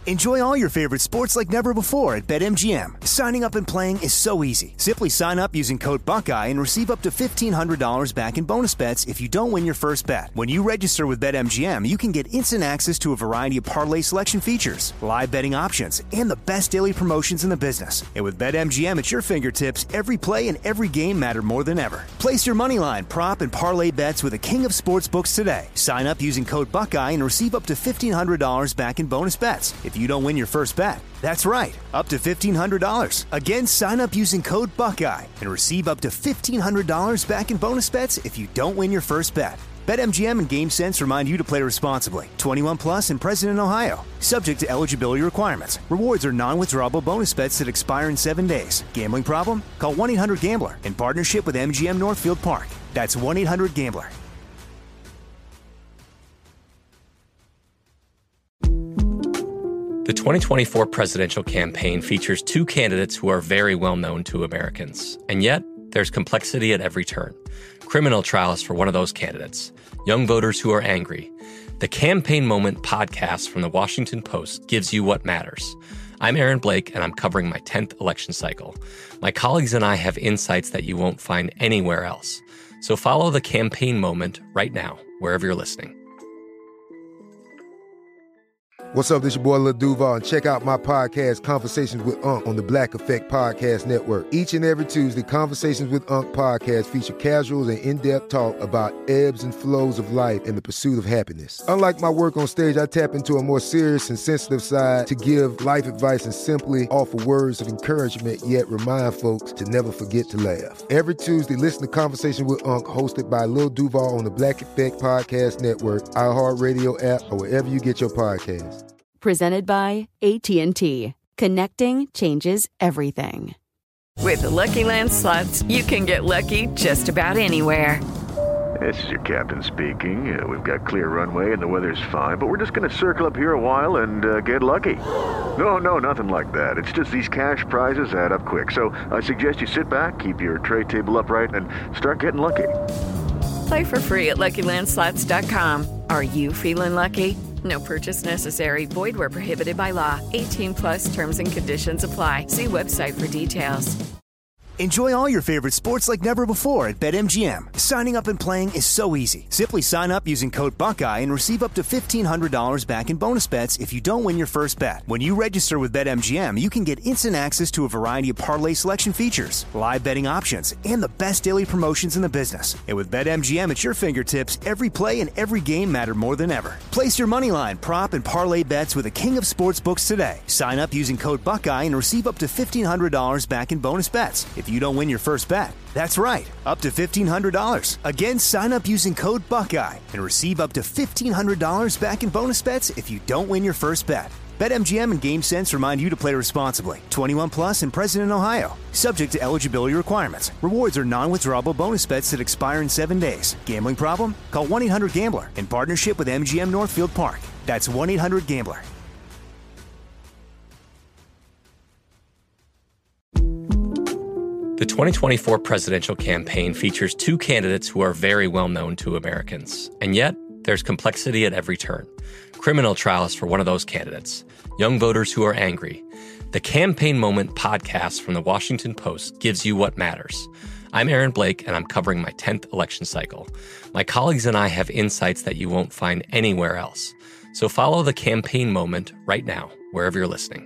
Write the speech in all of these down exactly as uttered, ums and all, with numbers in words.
Enjoy all your favorite sports like never before at BetMGM. Signing up and playing is so easy. Simply sign up using code Buckeye and receive up to fifteen hundred dollars back in bonus bets if you don't win your first bet. When you register with BetMGM, you can get instant access to a variety of parlay selection features, live betting options, and the best daily promotions in the business. And with BetMGM at your fingertips, every play and every game matter more than ever. Place your moneyline, prop, and parlay bets with the king of sportsbooks today. Sign up using code Buckeye and receive up to fifteen hundred dollars back in bonus bets if you don't win your first bet. That's right, up to fifteen hundred dollars. Again, sign up using code Buckeye and receive up to fifteen hundred dollars back in bonus bets if you don't win your first bet. BetMGM and GameSense remind you to play responsibly. twenty-one plus and present in Ohio. Subject to eligibility requirements. Rewards are non-withdrawable bonus bets that expire in seven days. Gambling problem? Call one eight hundred gambler in partnership with M G M Northfield Park. That's one eight hundred gambler. The twenty twenty-four presidential campaign features two candidates who are very well known to Americans. And yet, there's complexity at every turn. Criminal trials for one of those candidates. Young voters who are angry. The Campaign Moment podcast from the Washington Post gives you what matters. I'm Aaron Blake, and I'm covering my tenth election cycle. My colleagues and I have insights that you won't find anywhere else. So follow The Campaign Moment right now, wherever you're listening. What's up, this your boy Lil Duval, and check out my podcast, Conversations with Unc, on the Black Effect Podcast Network. Each and every Tuesday, Conversations with Unc podcast feature casual and in-depth talk about ebbs and flows of life and the pursuit of happiness. Unlike my work on stage, I tap into a more serious and sensitive side to give life advice and simply offer words of encouragement, yet remind folks to never forget to laugh. Every Tuesday, listen to Conversations with Unc, hosted by Lil Duval on the Black Effect Podcast Network, iHeartRadio app, or wherever you get your podcasts. Presented by A T and T. Connecting changes everything. With the Lucky Land Slots, you can get lucky just about anywhere. This is your captain speaking. Uh, we've got clear runway and the weather's fine, but we're just going to circle up here a while and uh, get lucky. No, no, nothing like that. It's just these cash prizes add up quick. So I suggest you sit back, keep your tray table upright, and start getting lucky. Play for free at Lucky Land Slots dot com. Are you feeling lucky? No purchase necessary. Void where prohibited by law. eighteen plus terms and conditions apply. See website for details. Enjoy all your favorite sports like never before at BetMGM. Signing up and playing is so easy. Simply sign up using code Buckeye and receive up to fifteen hundred dollars back in bonus bets if you don't win your first bet. When you register with BetMGM, you can get instant access to a variety of parlay selection features, live betting options, and the best daily promotions in the business. And with BetMGM at your fingertips, every play and every game matter more than ever. Place your moneyline, prop, and parlay bets with the king of sportsbooks today. Sign up using code Buckeye and receive up to fifteen hundred dollars back in bonus bets if you don't win your first bet. That's right, up to fifteen hundred dollars. Again, sign up using code Buckeye and receive up to fifteen hundred dollars back in bonus bets if you don't win your first bet. BetMGM and GameSense remind you to play responsibly. twenty-one plus and present in Ohio. Subject to eligibility requirements. Rewards are non-withdrawable bonus bets that expire in seven days. Gambling problem? Call one eight hundred gambler in partnership with M G M Northfield Park. That's one eight hundred gambler. The twenty twenty-four presidential campaign features two candidates who are very well known to Americans. And yet, there's complexity at every turn. Criminal trials for one of those candidates. Young voters who are angry. The Campaign Moment podcast from the Washington Post gives you what matters. I'm Aaron Blake, and I'm covering my tenth election cycle. My colleagues and I have insights that you won't find anywhere else. So follow The Campaign Moment right now, wherever you're listening.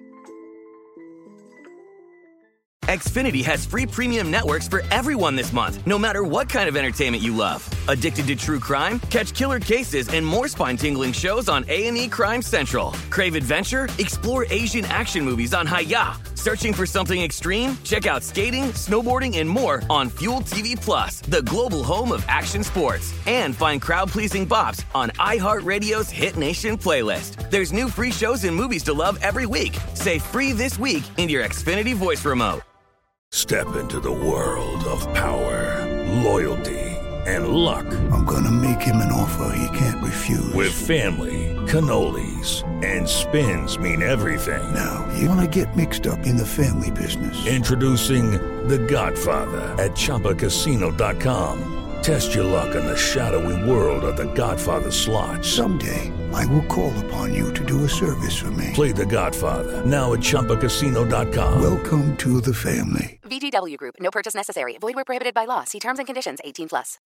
Xfinity has free premium networks for everyone this month, no matter what kind of entertainment you love. Addicted to true crime? Catch killer cases and more spine-tingling shows on A and E Crime Central. Crave adventure? Explore Asian action movies on Hi-Ya. Searching for something extreme? Check out skating, snowboarding, and more on Fuel T V Plus, the global home of action sports. And find crowd-pleasing bops on iHeartRadio's Hit Nation playlist. There's new free shows and movies to love every week. Say free this week in your Xfinity voice remote. Step into the world of power, loyalty, and luck. I'm gonna make him an offer he can't refuse. With family, cannolis, and spins mean everything. Now, you wanna get mixed up in the family business. Introducing The Godfather at Chumba Casino dot com. Test your luck in the shadowy world of The Godfather slot. Someday, I will call upon you to do a service for me. Play The Godfather, now at Chumba Casino dot com. Welcome to the family. V G W Group. No purchase necessary. Void where prohibited by law. See terms and conditions. eighteen plus.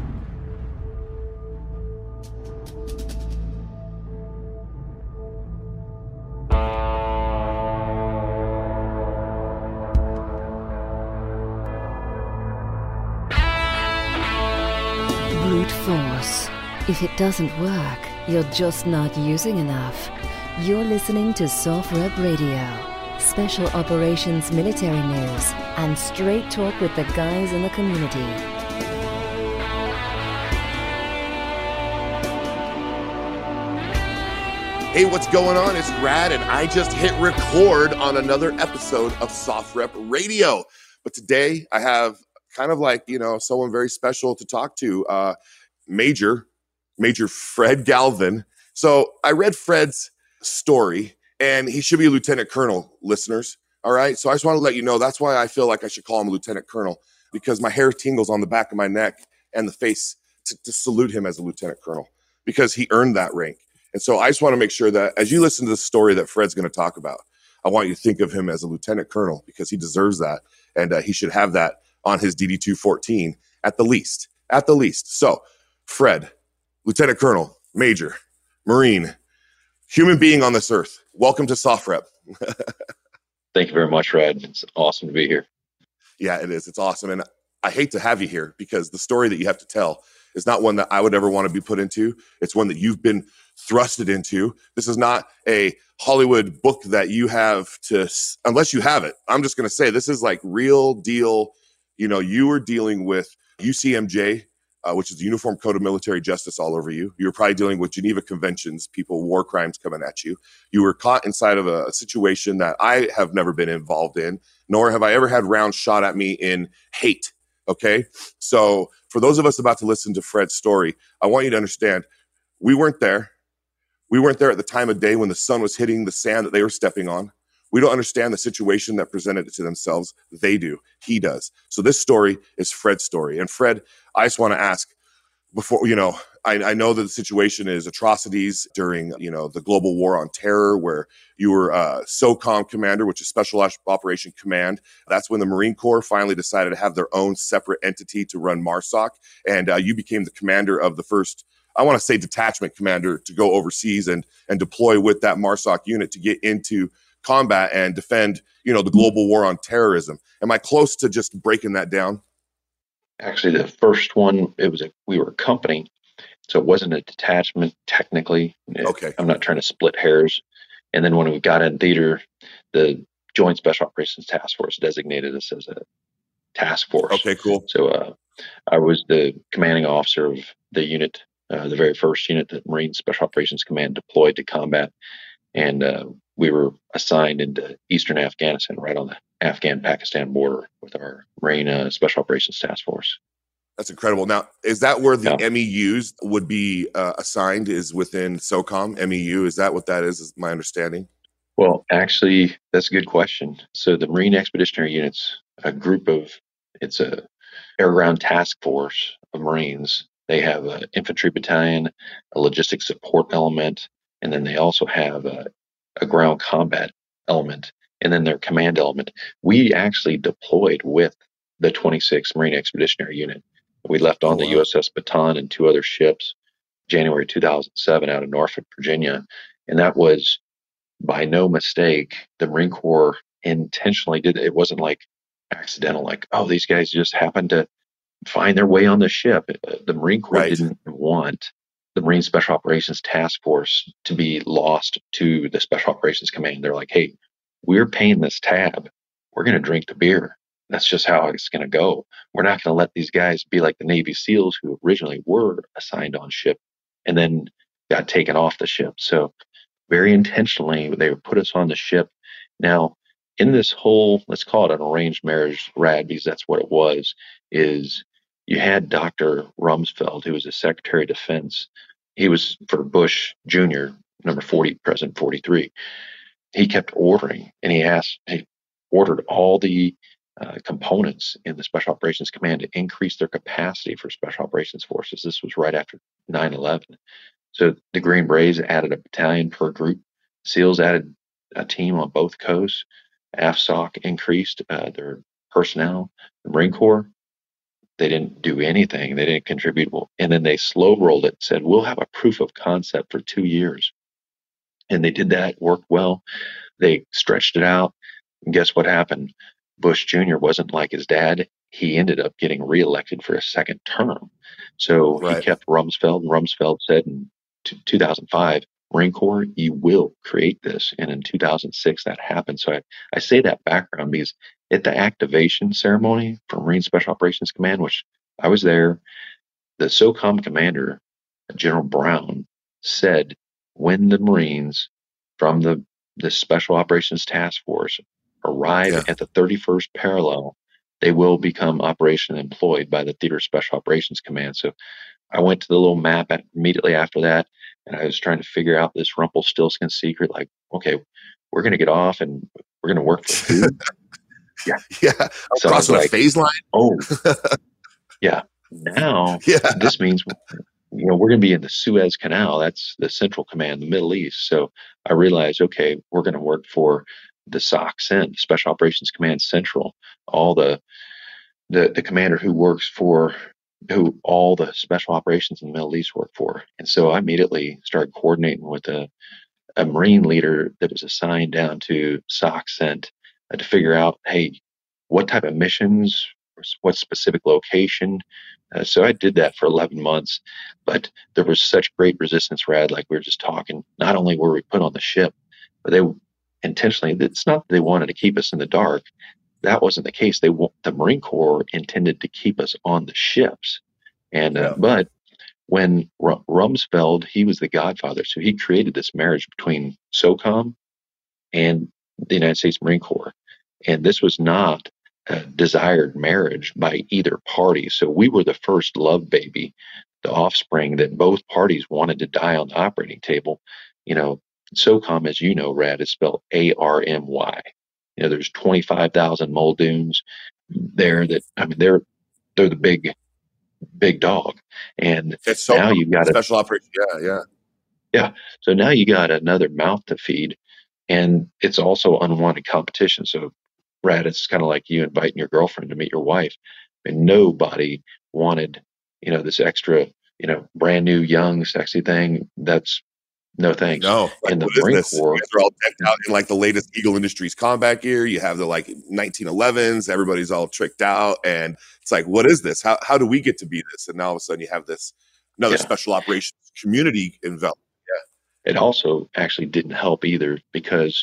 Brute force. If it doesn't work, you're just not using enough. You're listening to SOFREP Radio. Special Operations Military News and straight talk with the guys in the community. Hey, what's going on? It's Rad, and I just hit record on another episode of SOFREP Radio. But today I have kind of like, you know, someone very special to talk to, uh, Major, Major Fred Galvin. So I read Fred's story, and he should be a lieutenant colonel, listeners. All right. So I just want to let you know that's why I feel like I should call him a lieutenant colonel, because my hair tingles on the back of my neck and the face to, to salute him as a lieutenant colonel, because he earned that rank. And so I just want to make sure that as you listen to the story that Fred's going to talk about, I want you to think of him as a lieutenant colonel, because he deserves that. And uh, he should have that on his D D two fourteen at the least, at the least. So Fred, lieutenant colonel, major, Marine, human being on this earth. Welcome to SOFREP. Thank you very much, Rad. It's awesome to be here. Yeah, it is. It's awesome. And I hate to have you here, because the story that you have to tell is not one that I would ever want to be put into. It's one that you've been thrusted into. This is not a Hollywood book that you have to, unless you have it. I'm just going to say this is like real deal. You know, you were dealing with U C M J, uh, which is the Uniform Code of Military Justice all over you. You were probably dealing with Geneva Conventions, people, war crimes coming at you. You were caught inside of a, a situation that I have never been involved in, nor have I ever had rounds shot at me in hate. Okay. So for those of us about to listen to Fred's story, I want you to understand we weren't there. We weren't there at the time of day when the sun was hitting the sand that they were stepping on. We don't understand the situation that presented it to themselves. They do. He does. So this story is Fred's story. And Fred, I just want to ask before, you know, I, I know that the situation is atrocities during, you know, the global war on terror, where you were uh, SOCOM commander, which is Special Operation Command. That's when the Marine Corps finally decided to have their own separate entity to run MARSOC. And uh, you became the commander of the first, I want to say detachment commander, to go overseas and, and deploy with that MARSOC unit to get into combat and defend, you know, the global war on terrorism. Am I close to just breaking that down? Actually, the first one, it was a, we were a company, so it wasn't a detachment technically. Okay. I'm not trying to split hairs. And then when we got in theater, the Joint Special Operations Task Force designated us as a task force. Okay, cool. So uh, I was the commanding officer of the unit, uh, the very first unit that Marine Special Operations Command deployed to combat. And uh, we were assigned into eastern Afghanistan, right on the Afghan-Pakistan border, with our Marine uh, Special Operations Task Force. That's incredible. Now, is that where the Yeah. M E Us would be uh, assigned, is within SOCOM? M E U, is that what that is, is my understanding? Well, actually, that's a good question. So the Marine Expeditionary Unit's a group of, it's a air ground task force of Marines. They have an infantry battalion, a logistics support element, and then they also have a, a ground combat element, and then their command element. We actually deployed with the twenty-sixth Marine Expeditionary Unit. We left on Oh, the wow. U S S Baton and two other ships, January two thousand seven, out of Norfolk, Virginia. And that was by no mistake. The Marine Corps intentionally did it. It wasn't like accidental, like, oh, these guys just happened to find their way on the ship. The Marine Corps Right. didn't want the Marine Special Operations Task Force to be lost to the Special Operations Command. They're like, hey, we're paying this tab. We're going to drink the beer. That's just how it's going to go. We're not going to let these guys be like the Navy SEALs who originally were assigned on ship and then got taken off the ship. So very intentionally, they put us on the ship. Now, in this whole, let's call it an arranged marriage, Rad, because that's what it was, is you had Doctor Rumsfeld, who was the Secretary of Defense. He was for Bush Junior, number forty, President forty-three. He kept ordering, and he asked, he ordered all the uh, components in the Special Operations Command to increase their capacity for Special Operations Forces. This was right after nine eleven. So the Green Berets added a battalion per group. SEALs added a team on both coasts. AFSOC increased uh, their personnel. The Marine Corps, they didn't do anything. They didn't contribute. And then they slow rolled it, said, we'll have a proof of concept for two years. And they did that, worked well. They stretched it out. And guess what happened? Bush Junior wasn't like his dad. He ended up getting reelected for a second term. So right. He kept Rumsfeld. And Rumsfeld said in t- two thousand five, Marine Corps, you will create this. And in two thousand six, that happened. So I, I say that background because at the activation ceremony for Marine Special Operations Command, which I was there, the SOCOM commander, General Brown, said when the Marines from the, the Special Operations Task Force arrive yeah. at the thirty-first parallel, they will become operationally employed by the Theater Special Operations Command. So I went to the little map immediately after that, and I was trying to figure out this Rumpelstiltskin secret. Like, okay, we're going to get off and we're going to work for food. yeah. Yeah. So crossing like, a phase line. Oh, yeah. Now, yeah. This means, you know, we're going to be in the Suez Canal. That's the Central Command, the Middle East. So I realized, okay, we're going to work for the S O C CENT, Special Operations Command Central, all the, the, the commander who works for, who all the special operations in the Middle East work for. And so I immediately started coordinating with a, a Marine leader that was assigned down to S O C CENT uh, to figure out, hey, what type of missions, what specific location. Uh, so I did that for eleven months, but there was such great resistance, Rad, like we were just talking. Not only were we put on the ship, but they intentionally, it's not that they wanted to keep us in the dark. That wasn't the case. They the Marine Corps intended to keep us on the ships, and uh, yeah. but when R- Rumsfeld, he was the godfather, so he created this marriage between SOCOM and the United States Marine Corps, and this was not a desired marriage by either party. So we were the first love baby, the offspring that both parties wanted to die on the operating table. You know, SOCOM, as you know, Rad, is spelled A R M Y. You know, there's twenty-five thousand Muldoons there that, I mean, they're, they're the big, big dog. And it's so now you've got a special operation. Yeah. Yeah. Yeah. So now you got another mouth to feed, and it's also unwanted competition. So Brad, it's kind of like you inviting your girlfriend to meet your wife, and nobody wanted, you know, this extra, you know, brand new, young, sexy thing. That's no thanks. No, like, in the Marine Corps, they're all decked out in like the latest Eagle Industries combat gear. You have the like nineteen elevens. Everybody's all tricked out, and it's like, what is this? How how do we get to be this? And now all of a sudden, you have this another yeah. special operations community enveloped. Yeah, it also actually didn't help either, because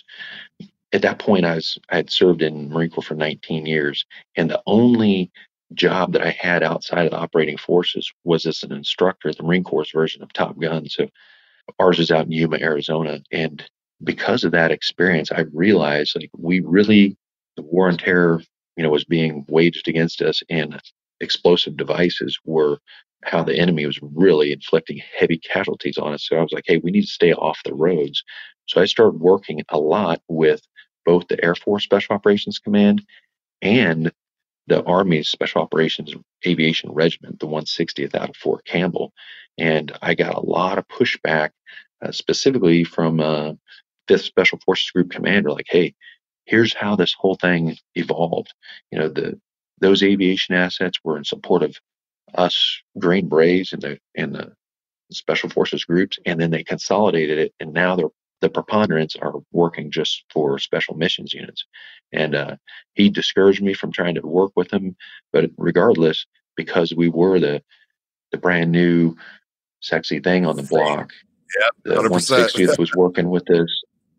at that point, I was I had served in Marine Corps for nineteen years, and the only job that I had outside of the operating forces was as an instructor at the Marine Corps' version of Top Gun. So ours is out in Yuma, Arizona. And because of that experience, I realized like we really, the war on terror, you know, was being waged against us, and explosive devices were how the enemy was really inflicting heavy casualties on us. So I was like, hey, we need to stay off the roads. So I started working a lot with both the Air Force Special Operations Command and the Army's Special Operations Aviation Regiment, the one sixtieth out of Fort Campbell. And I got a lot of pushback, uh, specifically from uh, fifth Special Forces Group commander, like, hey, here's how this whole thing evolved. You know, the those aviation assets were in support of us Green Berets and the and the Special Forces groups, and then they consolidated it, and now they're the preponderance are working just for special missions units. And uh, he discouraged me from trying to work with him. But regardless, because we were the the brand new sexy thing on the block, yeah, the one sixtieth was working with this,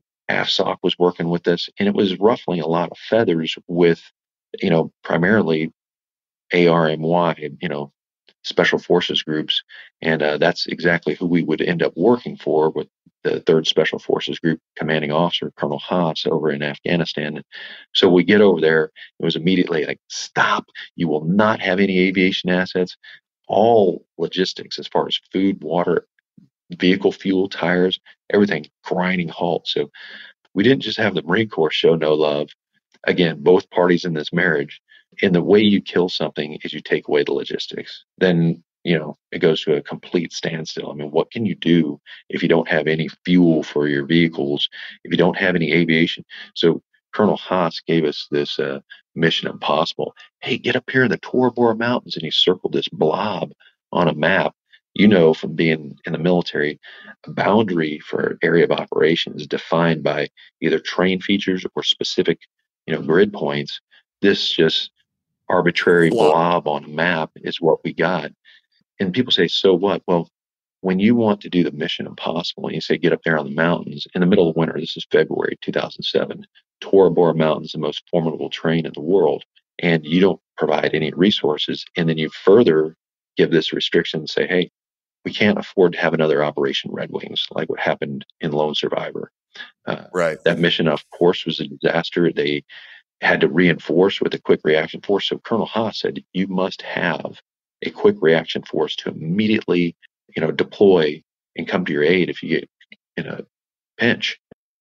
AFSOC was working with this, and it was ruffling a lot of feathers with, you know, primarily A R M Y, you know, special forces groups. And uh, that's exactly who we would end up working for with the third Special Forces Group commanding officer, Colonel Haas, over in Afghanistan. So we get over there, it was immediately like, stop, you will not have any aviation assets. All logistics as far as food, water, vehicle fuel, tires, everything grinding halt. So we didn't just have the Marine Corps show no love. Again, both parties in this marriage. And the way you kill something is you take away the logistics. Then, you know, it goes to a complete standstill. I mean, what can you do if you don't have any fuel for your vehicles, if you don't have any aviation? So Colonel Haas gave us this uh, mission impossible. Hey, get up here in the Tora Bora Mountains. And he circled this blob on a map. You know, from being in the military, a boundary for area of operation is defined by either terrain features or specific, you know, grid points. This just arbitrary blob. blob on a map is what we got. And people say, so what? Well, when you want to do the mission impossible, and you say, get up there on the mountains in the middle of winter, this is February two thousand seven, Tora Bora Mountains, the most formidable terrain in the world, and you don't provide any resources, and then you further give this restriction and say, hey, we can't afford to have another Operation Red Wings like what happened in Lone Survivor. Uh, right. That mission, of course, was a disaster. They had to reinforce with a quick reaction force. So Colonel Haas said, you must have a quick reaction force to immediately, you know, deploy and come to your aid if you get in a pinch.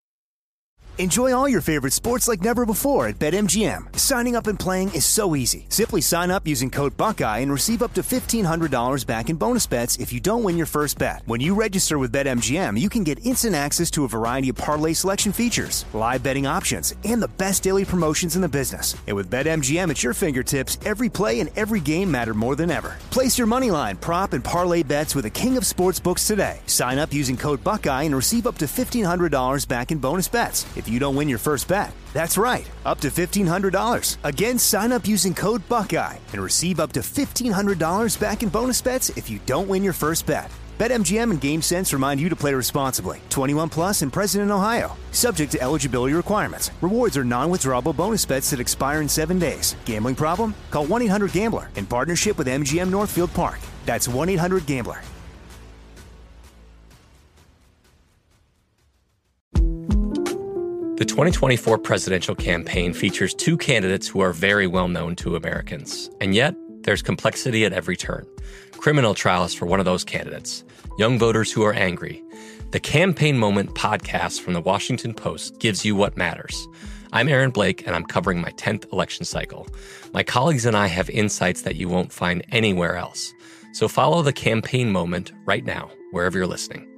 Enjoy all your favorite sports like never before at BetMGM. Signing up and playing is so easy. Simply sign up using code Buckeye and receive up to fifteen hundred dollars back in bonus bets if you don't win your first bet. When you register with BetMGM, you can get instant access to a variety of parlay selection features, live betting options, and the best daily promotions in the business. And with BetMGM at your fingertips, every play and every game matter more than ever. Place your moneyline, prop, and parlay bets with the king of sportsbooks today. Sign up using code Buckeye and receive up to fifteen hundred dollars back in bonus bets if you don't win your first bet. That's right, up to fifteen hundred dollars. Again, sign up using code Buckeye and receive up to fifteen hundred dollars back in bonus bets if you don't win your first bet. BetMGM and GameSense remind you to play responsibly. twenty-one plus and present in Ohio. Subject to eligibility requirements. Rewards are non-withdrawable bonus bets that expire in seven days. Gambling problem? Call one eight hundred gambler in partnership with M G M Northfield Park. That's one eight hundred gambler. The twenty twenty-four presidential campaign features two candidates who are very well known to Americans. And yet, there's complexity at every turn. Criminal trials for one of those candidates. Young voters who are angry. The Campaign Moment podcast from the Washington Post gives you what matters. I'm Aaron Blake, and I'm covering my tenth election cycle. My colleagues and I have insights that you won't find anywhere else. So follow The Campaign Moment right now, wherever you're listening.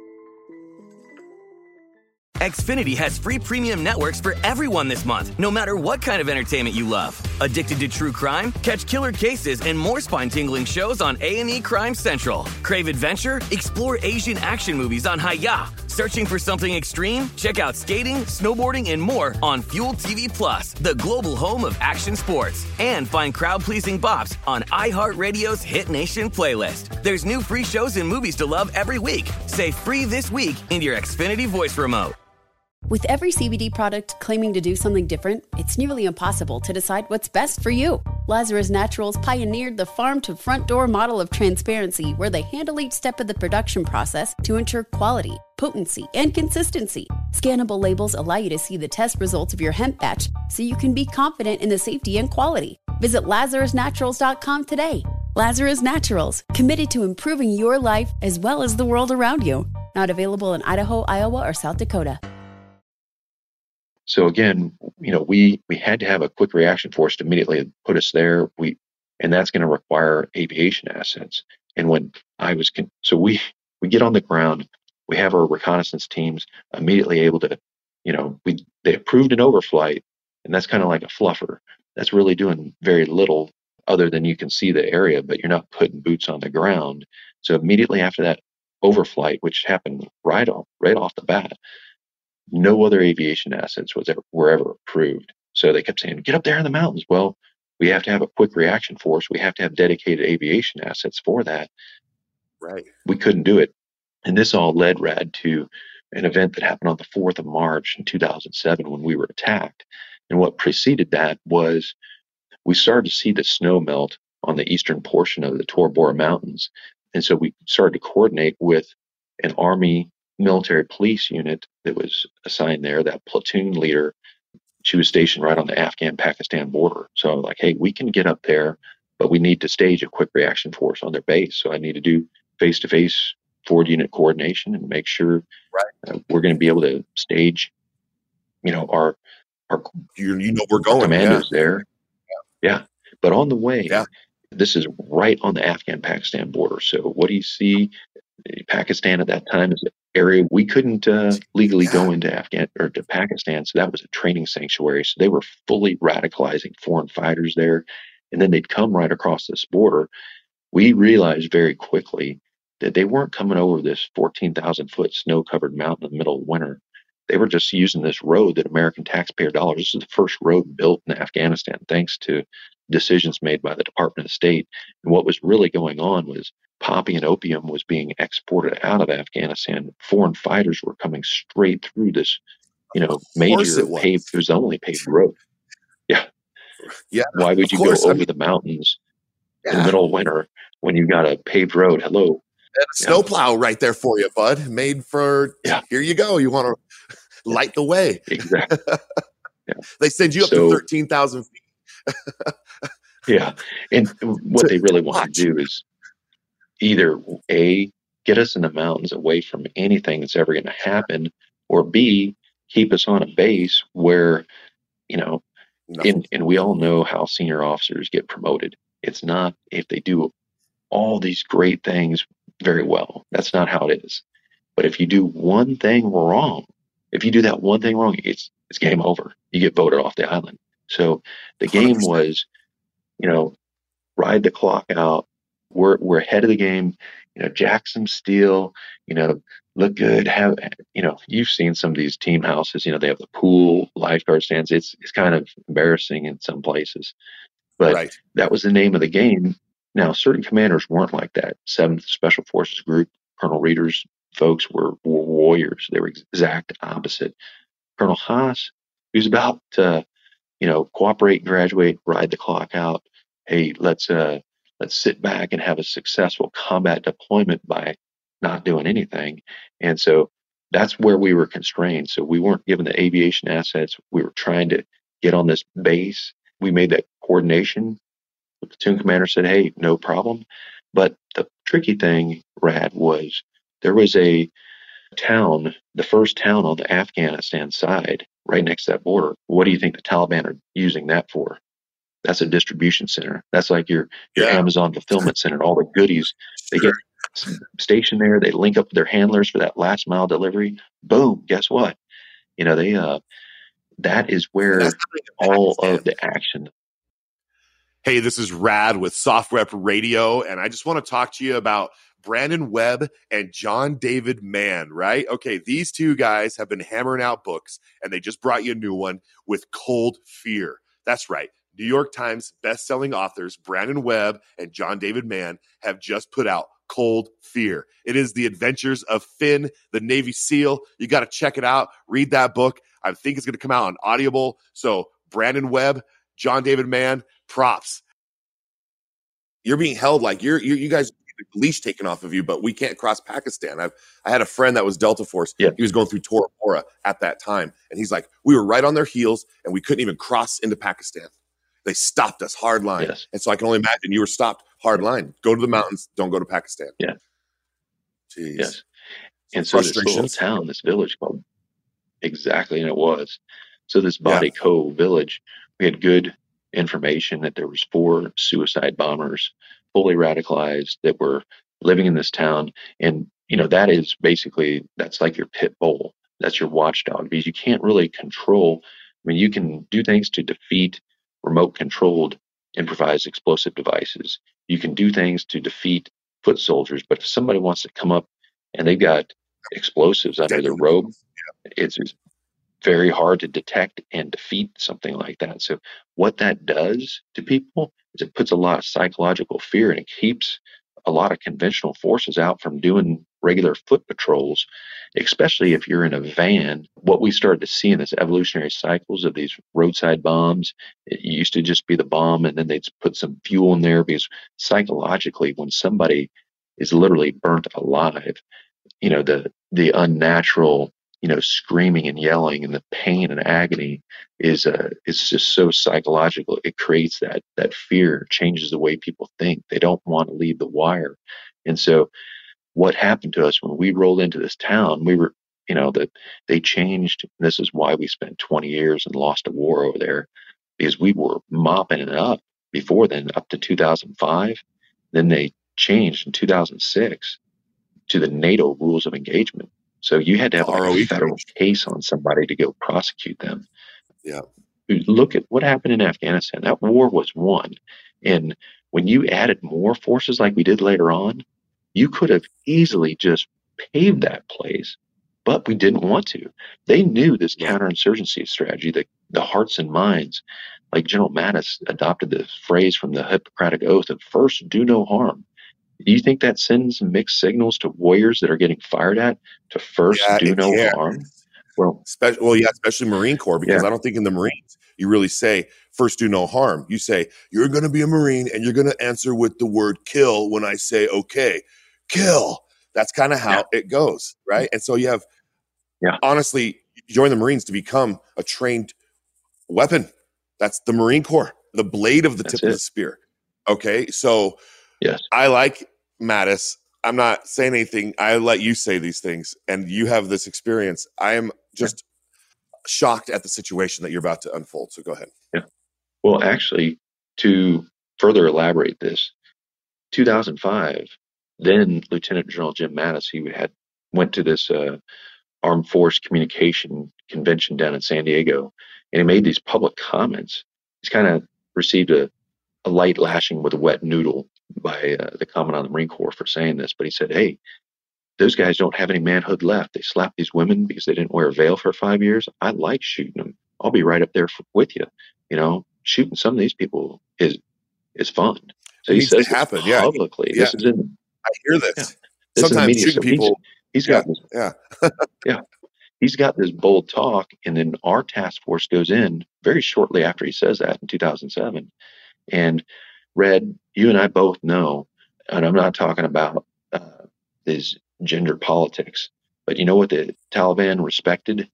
Xfinity has free premium networks for everyone this month, no matter what kind of entertainment you love. Addicted to true crime? Catch killer cases and more spine-tingling shows on A and E Crime Central. Crave adventure? Explore Asian action movies on Hi-Ya. Searching for something extreme? Check out skating, snowboarding, and more on Fuel T V Plus, the global home of action sports. And find crowd-pleasing bops on iHeartRadio's Hit Nation playlist. There's new free shows and movies to love every week. Say free this week in your Xfinity voice remote. With every C B D product claiming to do something different, it's nearly impossible to decide what's best for you. Lazarus Naturals pioneered the farm-to-front-door model of transparency, where they handle each step of the production process to ensure quality, potency, and consistency. Scannable labels allow you to see the test results of your hemp batch, so you can be confident in the safety and quality. Visit lazarus naturals dot com today. Lazarus Naturals, committed to improving your life as well as the world around you. Not available in Idaho, Iowa, or South Dakota. So again, you know, we we had to have a quick reaction force to immediately put us there. We, and that's going to require aviation assets. And when I was, con- so we we get on the ground, we have our reconnaissance teams immediately able to, you know, we they approved an overflight, and that's kind of like a fluffer. That's really doing very little other than you can see the area, but you're not putting boots on the ground. So immediately after that overflight, which happened right off right off the bat, no other aviation assets was ever, were ever approved. So they kept saying, get up there in the mountains. Well, we have to have a quick reaction force. We have to have dedicated aviation assets for that. Right. We couldn't do it. And this all led, Rad, to an event that happened on the fourth of March in two thousand seven when we were attacked. And what preceded that was we started to see the snow melt on the eastern portion of the Tora Bora Mountains. And so we started to coordinate with an Army military police unit that was assigned there. That platoon leader, she was stationed right on the Afghan-Pakistan border. So I was like, hey, we can get up there, but we need to stage a quick reaction force on their base. So I need to do face-to-face forward unit coordination and make sure right. uh, we're going to be able to stage, you know, our our you, you know we're going commandos yeah. there. Yeah. yeah. But on the way, yeah. This is right on the Afghan-Pakistan border. So what do you see? Pakistan at that time is an area we couldn't uh, legally go into Afghan or to Pakistan. So that was a training sanctuary. So they were fully radicalizing foreign fighters there. And then they'd come right across this border. We realized very quickly that they weren't coming over this fourteen thousand foot snow-covered mountain in the middle of winter. They were just using this road that American taxpayer dollars, this is the first road built in Afghanistan, thanks to decisions made by the Department of State. And what was really going on was poppy and opium was being exported out of Afghanistan. Foreign fighters were coming straight through this, you know, major it was. paved, it was the only paved road. Yeah. Yeah. Why would you course. go I over mean, the mountains yeah. in the middle of winter when you've got a paved road? Hello. And a snowplow right there for you, bud. Made for, yeah. Here you go. You want to light the way. Exactly. Yeah. They send you up so, to thirteen thousand feet. Yeah. And what they really want to do is either A, get us in the mountains away from anything that's ever going to happen, or B, keep us on a base where, you know, and, and we all know how senior officers get promoted. It's not if they do all these great things very well. That's not how it is. But if you do one thing wrong, if you do that one thing wrong, it's it's game over. You get voted off the island. So the game one hundred percent was, you know, ride the clock out. We're we're ahead of the game. You know, jack some steel. You know, look good. Have you know? You've seen some of these team houses. You know, they have the pool, lifeguard stands. It's it's kind of embarrassing in some places, but right. that was the name of the game. Now, certain commanders weren't like that. seventh Special Forces Group, Colonel Reeder's folks were, were warriors. They were exact opposite. Colonel Haas, he was about to, you know, cooperate, graduate, ride the clock out. Hey, let's uh, let's sit back and have a successful combat deployment by not doing anything. And so that's where we were constrained. So we weren't given the aviation assets. We were trying to get on this base. We made that coordination. The platoon commander said, hey, no problem. But the tricky thing, Rad, was there was a town, the first town on the Afghanistan side, right next to that border. What do you think the Taliban are using that for? That's a distribution center. That's like your, your yeah. Amazon fulfillment center. All the goodies, they sure. get stationed there. They link up with their handlers for that last mile delivery. Boom, guess what? You know, they uh, that is where all of the action. Hey, this is Rad with SoftRep Radio, and I just want to talk to you about Brandon Webb and John David Mann, right? Okay, these two guys have been hammering out books, and they just brought you a new one with Cold Fear. That's right. New York Times best-selling authors Brandon Webb and John David Mann have just put out Cold Fear. It is the adventures of Finn, the Navy SEAL. You got to check it out. Read that book. I think it's going to come out on Audible. So Brandon Webb, John David Mann, props. You're being held like you're, you you guys the leash taken off of you, but we can't cross Pakistan. I've I had a friend that was Delta Force. Yeah. He was going through Tora Bora at that time, and he's like, we were right on their heels, and we couldn't even cross into Pakistan. They stopped us hard line. Yes. And so I can only imagine you were stopped hard line. Go to the mountains. Don't go to Pakistan. Yeah. Jeez. Yes. And so this little town, this village called, exactly, and it was. So this Body Yeah. Cove village, we had good information that there was four suicide bombers, fully radicalized, that were living in this town. And, you know, that is basically, that's like your pit bull. That's your watchdog, because you can't really control. I mean, you can do things to defeat remote controlled improvised explosive devices. You can do things to defeat foot soldiers, but if somebody wants to come up and they've got explosives under their robe, it's very hard to detect and defeat something like that. So what that does to people is it puts a lot of psychological fear, and it keeps a lot of conventional forces out from doing regular foot patrols, especially if you're in a van. What we started to see in this evolutionary cycles of these roadside bombs, it used to just be the bomb and then they'd put some fuel in there, because psychologically, when somebody is literally burnt alive, you know, the the unnatural, you know, screaming and yelling and the pain and agony is uh, it's just so psychological. It creates that that fear, changes the way people think. They don't want to leave the wire. And so what happened to us when we rolled into this town, we were, you know, that they changed. This is why we spent twenty years and lost a war over there, because we were mopping it up. before then, up to two thousand five. Then they changed in two thousand six to the NATO rules of engagement. So you had to have like a federal case on somebody to go prosecute them. Yeah. Look at what happened in Afghanistan. That war was won. And when you added more forces like we did later on, you could have easily just paved that place, but we didn't want to. They knew this counterinsurgency strategy, the, the hearts and minds, like General Mattis adopted the phrase from the Hippocratic Oath of first do no harm. Do you think that sends mixed signals to warriors that are getting fired at to first Yeah, do it no can. harm? Well, Spe- well, yeah, especially Marine Corps, because Yeah. I don't think in the Marines you really say first do no harm. You say you're going to be a Marine and you're going to answer with the word kill when I say okay, kill. That's kind of how it goes, right? And so you have, yeah. honestly, you join the Marines to become a trained weapon. That's the Marine Corps, the blade of the That's tip of it. the spear. Okay, so yes, I like Mattis. I'm not saying anything. I let you say these things, and you have this experience. I am just shocked at the situation that you're about to unfold. So go ahead. Yeah. Well, actually, to further elaborate this, two thousand five, then Lieutenant General Jim Mattis, he had went to this uh, Armed Force Communication Convention down in San Diego, and he made these public comments. He's kind of received a, a light lashing with a wet noodle by uh, the Commandant of the Marine Corps for saying this, but he said, hey, those guys don't have any manhood left. They slapped these women because they didn't wear a veil for five years. I like shooting them. I'll be right up there for, with you. You know, shooting some of these people is is fun. So It he needs says to happen. this Yeah. publicly. Yeah. This is in. I hear this. Yeah. This is in the Sometimes media. shooting So he's- people. he's yeah, got this. yeah. Yeah. He's got this bold talk, and then our task force goes in very shortly after he says that in two thousand seven. And Red, you and I both know, and I'm not talking about uh, this gender politics, but you know what the Taliban respected?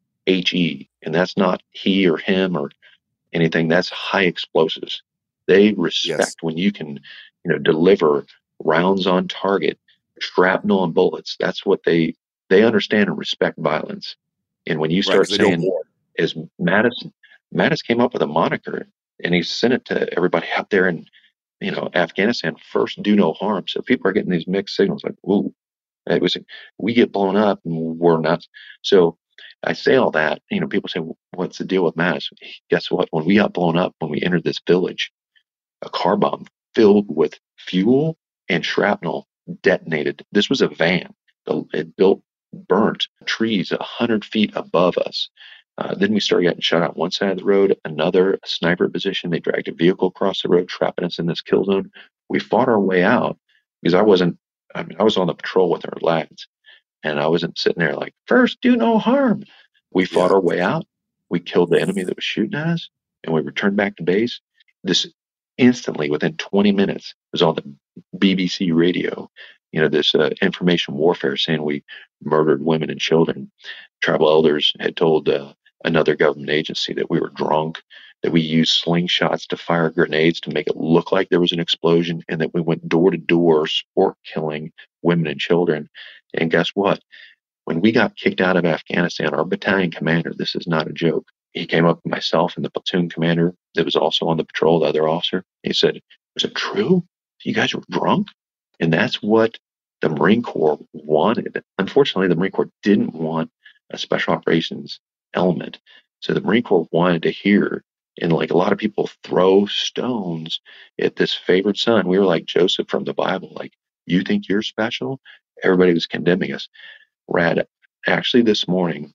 H E, and that's not he or him or anything. That's high explosives. They respect Yes. when you can, you know, deliver rounds on target, shrapnel and bullets. That's what they they understand and respect violence. And when you Right, start 'cause they know saying, war. as Mattis, Mattis came up with a moniker, and he sent it to everybody out there in, you know, Afghanistan. First, do no harm. So people are getting these mixed signals, like, "Ooh, it was we get blown up, and we're not." So I say all that. You know, people say, "What's the deal with Mattis?" Guess what? When we got blown up, when we entered this village, a car bomb filled with fuel and shrapnel detonated. This was a van. The- It built, burnt trees a hundred feet above us. Uh, then we started getting shot out one side of the road, another a sniper position. They dragged a vehicle across the road, trapping us in this kill zone. We fought our way out because I wasn't, I mean, I was on the patrol with our lads, and I wasn't sitting there like, first, do no harm. We fought our way out. We killed the enemy that was shooting at us, and we returned back to base. This instantly, within twenty minutes, was on the B B C radio. You know, this uh, information warfare saying we murdered women and children. Tribal elders had told uh, another government agency that we were drunk, that we used slingshots to fire grenades to make it look like there was an explosion, and that we went door to door sport killing women and children. And guess what? When we got kicked out of Afghanistan, our battalion commander, this is not a joke, he came up to myself and the platoon commander that was also on the patrol, the other officer. He said, was it true? You guys were drunk? And that's what the Marine Corps wanted. Unfortunately, the Marine Corps didn't want a special operations element. So the Marine Corps wanted to hear, and like a lot of people throw stones at this favored son. We were like Joseph from the Bible, like, you think you're special? Everybody was condemning us. Rad, actually this morning,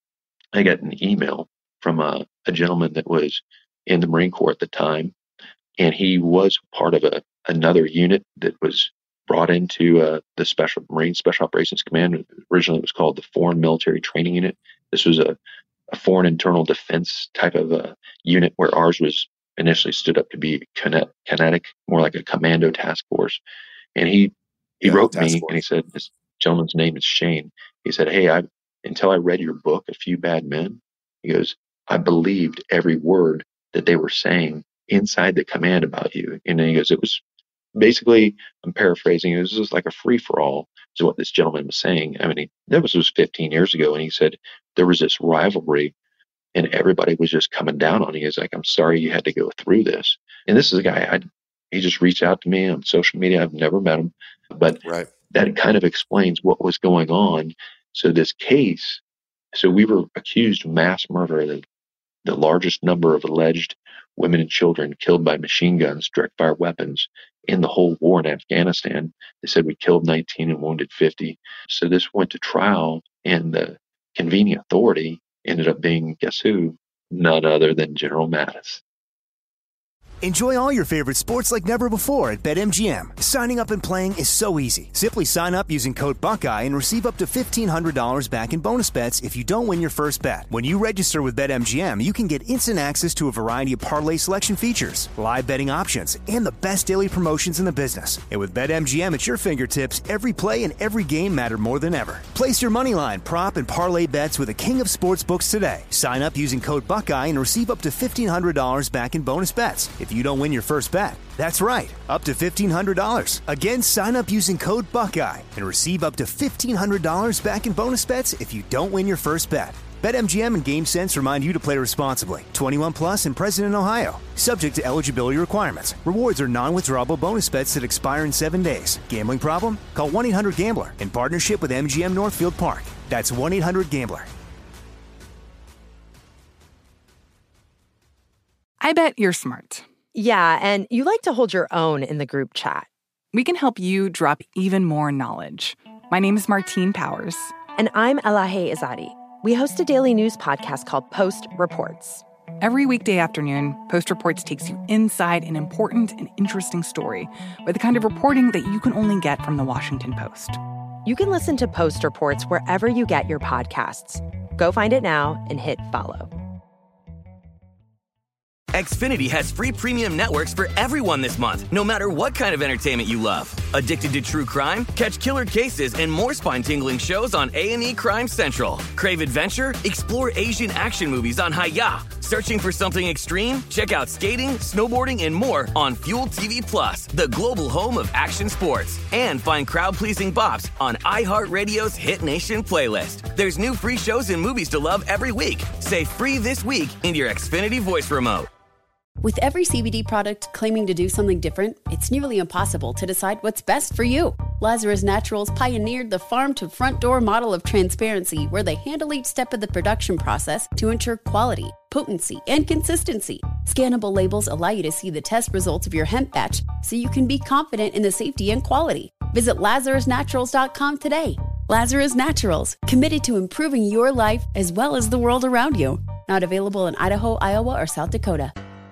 I got an email from a, a gentleman that was in the Marine Corps at the time, and he was part of a another unit that was brought into uh, the Special Marine Special Operations Command. Originally, it was called the Foreign Military Training Unit. This was a, a foreign internal defense type of a unit, where ours was initially stood up to be kinet- kinetic, more like a commando task force. And he he Yeah, wrote task me, force. and he said, this gentleman's name is Shane. He said, hey, I until I read your book, A Few Bad Men, he goes, I believed every word that they were saying inside the command about you. And then he goes, it was basically, I'm paraphrasing, it was just like a free for all, is what this gentleman was saying. I mean, he, that was, was fifteen years ago. And he said there was this rivalry And everybody was just coming down on me. He's like, I'm sorry you had to go through this. And this is a guy, I, he just reached out to me on social media. I've never met him, but right. that kind of explains what was going on. So this case, so we were accused of mass murder, the, the largest number of alleged women and children killed by machine guns, direct fire weapons in the whole war in Afghanistan. They said we killed nineteen and wounded fifty. So this went to trial, and the convening authority ended up being, guess who? None other than General Mattis. Enjoy all your favorite sports like never before at BetMGM. Signing up and playing is so easy. Simply sign up using code Buckeye and receive up to fifteen hundred dollars back in bonus bets if you don't win your first bet. When you register with BetMGM, you can get instant access to a variety of parlay selection features, live betting options, and the best daily promotions in the business. And with BetMGM at your fingertips, every play and every game matter more than ever. Place your moneyline, prop, and parlay bets with the king of sportsbooks today. Sign up using code Buckeye and receive up to fifteen hundred dollars back in bonus bets if you don't win your first bet. That's right, up to fifteen hundred dollars. Again, sign up using code Buckeye and receive up to fifteen hundred dollars back in bonus bets if you don't win your first bet. BetMGM and GameSense remind you to play responsibly. twenty-one plus and present in Ohio. Subject to eligibility requirements. Rewards are non-withdrawable bonus bets that expire in seven days. Gambling problem? Call one eight hundred gambler in partnership with M G M Northfield Park. That's one eight hundred gambler. I bet you're smart. Yeah, and you like to hold your own in the group chat. We can help you drop even more knowledge. My name is Martine Powers. And I'm Elahe Izadi. We host a daily news podcast called Post Reports. Every weekday afternoon, Post Reports takes you inside an important and interesting story with the kind of reporting that you can only get from the Washington Post. You can listen to Post Reports wherever you get your podcasts. Go find it now and hit follow. Xfinity has free premium networks for everyone this month, no matter what kind of entertainment you love. Addicted to true crime? Catch killer cases and more spine-tingling shows on A and E Crime Central. Crave adventure? Explore Asian action movies on Hi-Ya. Searching for something extreme? Check out skating, snowboarding, and more on Fuel T V Plus, the global home of action sports. And find crowd-pleasing bops on iHeartRadio's Hit Nation playlist. There's new free shows and movies to love every week. Say free this week in your Xfinity voice remote. With every C B D product claiming to do something different, it's nearly impossible to decide what's best for you. Lazarus Naturals pioneered the farm-to-front-door model of transparency, where they handle each step of the production process to ensure quality, potency, and consistency. Scannable labels allow you to see the test results of your hemp batch, so you can be confident in the safety and quality. Visit lazarus naturals dot com today. Lazarus Naturals, committed to improving your life as well as the world around you. Not available in Idaho, Iowa, or South Dakota.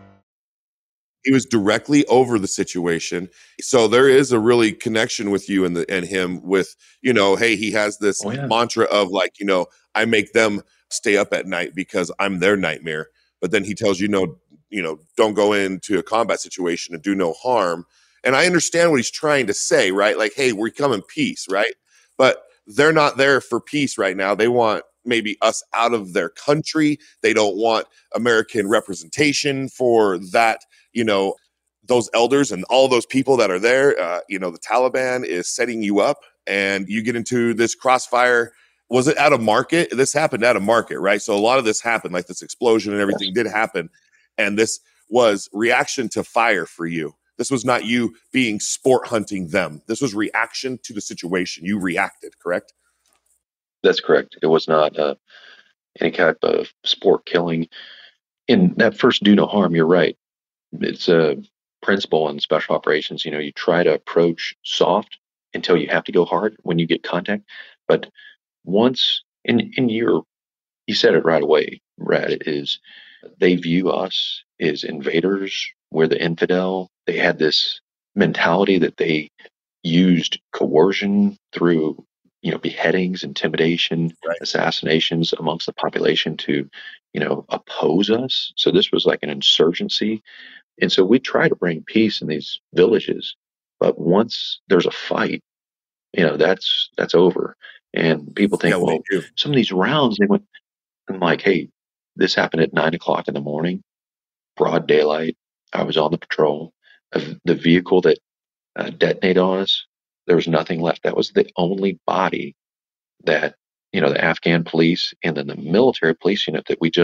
He was directly over the situation. So there is a really connection with you and the and him with, you know, hey, he has this oh, yeah. mantra of like, you know, I make them stay up at night because I'm their nightmare. But then he tells you, no, you know, don't go into a combat situation and do no harm. And I understand what he's trying to say, right? Like, hey, we come in peace, right? But they're not there for peace right now. They want maybe us out of their country. They don't want American representation for that, you know, those elders and all those people that are there. Uh, you know, the Taliban is setting you up and you get into this crossfire. Was it out of market? This happened out of market, right? So a lot of this happened, like this explosion and everything did happen. And this was reaction to fire for you. This was not you being sport hunting them. This was reaction to the situation. You reacted, correct? That's correct. It was not uh, any type of sport killing. In that first do no harm, you're right. It's a principle in special operations. You know, you try to approach soft until you have to go hard when you get contact. But once, and, and you're, you said it right away, Brad, it is they view us as invaders. We're the infidel. They had this mentality that they used coercion through, you know, beheadings, intimidation, right. assassinations amongst the population to, you know, oppose us. So this was like an insurgency. And so we try to bring peace in these villages. But once there's a fight, you know, that's that's over. And people think, yeah, well, some of these rounds, they went, I'm like, hey, this happened at nine o'clock in the morning, broad daylight. I was on the patrol. The vehicle that uh, detonated on us, there was nothing left. That was the only body that, you know, the Afghan police and then the military police unit that we just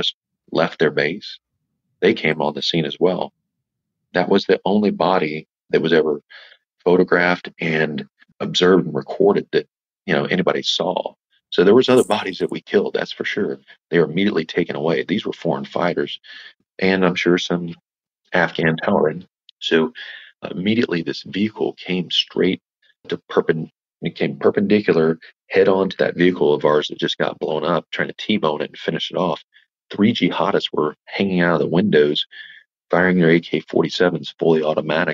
left their base, they came on the scene as well. That was the only body that was ever photographed and observed and recorded that, you know, anybody saw. So there was other bodies that we killed, that's for sure. They were immediately taken away. These were foreign fighters, and I'm sure some Afghan Taliban. So uh, immediately this vehicle came straight to perpen- it came perpendicular head on to that vehicle of ours that just got blown up, trying to T-bone it and finish it off. Three jihadists were hanging out of the windows, firing their A K forty-sevens, fully automatic.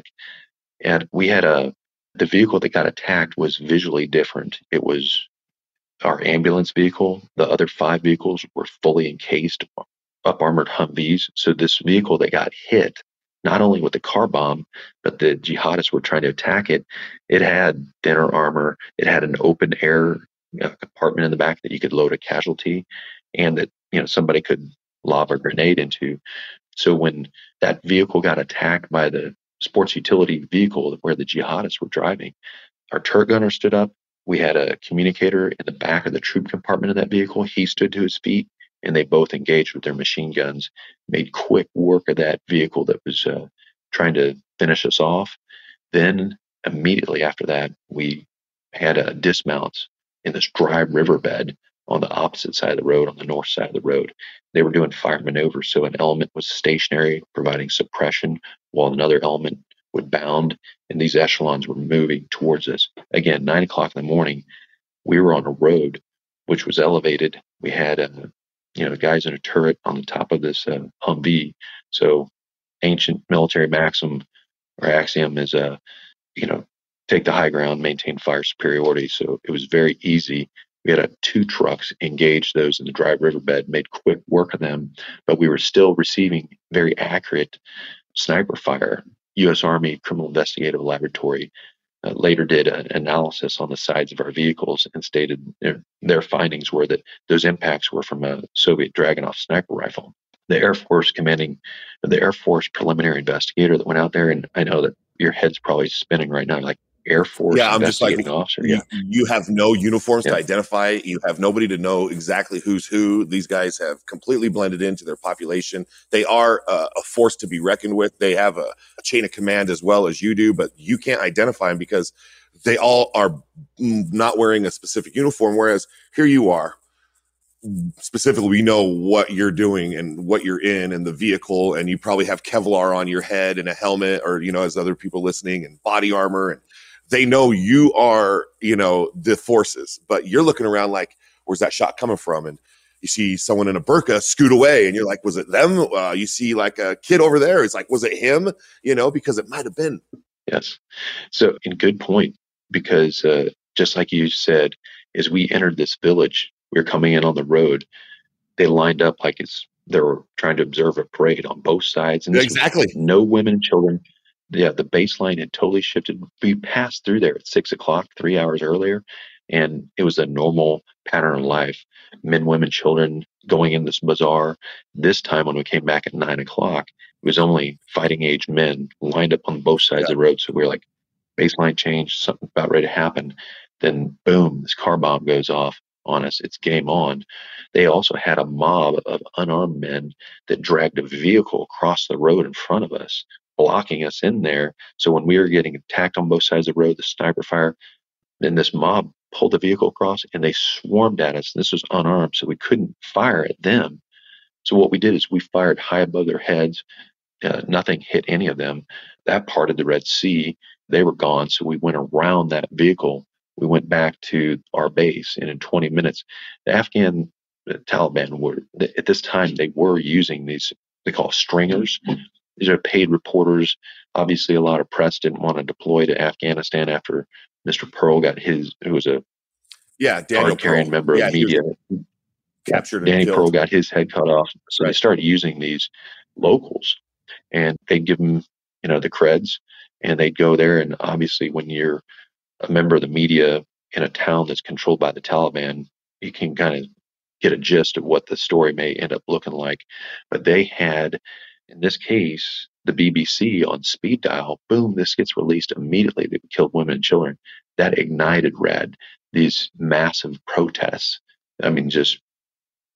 And we had a, the vehicle that got attacked was visually different. It was our ambulance vehicle. The other five vehicles were fully encased, up armored Humvees. So this vehicle that got hit, not only with the car bomb, but the jihadists were trying to attack it, it had thinner armor. It had an open air uh, compartment in the back that you could load a casualty, and that, you know, somebody could lob a grenade into. So when that vehicle got attacked by the sports utility vehicle where the jihadists were driving, our turret gunner stood up. We had a communicator in the back of the troop compartment of that vehicle. He stood to his feet, and they both engaged with their machine guns, made quick work of that vehicle that was uh, trying to finish us off. Then immediately after that, we had uh, dismounts in this dry riverbed on the opposite side of the road, on the north side of the road. They were doing fire maneuvers. So an element was stationary, providing suppression, while another element would bound, and these echelons were moving towards us. Again, nine o'clock in the morning, we were on a road which was elevated. We had, uh, you know, guys in a turret on the top of this uh, Humvee. So ancient military maxim or axiom is, uh, you know, take the high ground, maintain fire superiority. So it was very easy. We had uh, two trucks engaged those in the dry riverbed, made quick work of them, but we were still receiving very accurate sniper fire. U S Army Criminal Investigative Laboratory uh, later did an analysis on the sides of our vehicles and stated their, their findings were that those impacts were from a Soviet Dragunov sniper rifle. The Air Force commanding, the Air Force preliminary investigator that went out there, and I know that your head's probably spinning right now, like Air Force yeah, I'm just like, officer. You, yeah. you have no uniforms yeah. to identify. You have nobody to know exactly who's who. These guys have completely blended into their population. They are uh, a force to be reckoned with. They have a, a chain of command as well as you do, but you can't identify them because they all are not wearing a specific uniform. Whereas here you are. Specifically, we know what you're doing and what you're in and the vehicle, and you probably have Kevlar on your head and a helmet, or, you know, as other people listening, and body armor, and they know you are, you know, the forces, but you're looking around like, where's that shot coming from? And you see someone in a burqa scoot away, and you're like, was it them? Uh, you see like a kid over there. It's like, was it him? You know, because it might have been. Yes. So, in good point, because uh, just like you said, as we entered this village, we were coming in on the road. They lined up like it's they were trying to observe a parade on both sides. And exactly. No women and children. Yeah, the baseline had totally shifted. We passed through there at six o'clock, three hours earlier, and it was a normal pattern of life. Men, women, children going in this bazaar. This time when we came back at nine o'clock, it was only fighting age men lined up on both sides yeah. of the road. So we were like, baseline change, something about ready to happen. Then boom, this car bomb goes off on us. It's game on. They also had a mob of unarmed men that dragged a vehicle across the road in front of us, blocking us in there. So when we were getting attacked on both sides of the road, the sniper fire, then this mob pulled the vehicle across and they swarmed at us. This was unarmed, so we couldn't fire at them. So what we did is we fired high above their heads. Uh, nothing hit any of them. That part of the Red Sea, they were gone. So we went around that vehicle. We went back to our base, and in twenty minutes, the Afghan the Taliban were, at this time, they were using these, they call stringers. These are paid reporters. Obviously, a lot of press didn't want to deploy to Afghanistan after Mister Pearl got his, who was a yeah, Daniel card-carrying member yeah, of media. Captured Danny and Pearl got his head cut off. So right. they started using these locals, and they'd give them, you know, the creds, and they'd go there. And obviously, when you're a member of the media in a town that's controlled by the Taliban, you can kind of get a gist of what the story may end up looking like. But they had, in this case, the B B C on speed dial. Boom, this gets released immediately. They killed women and children. That ignited RAD, these massive protests. I mean, just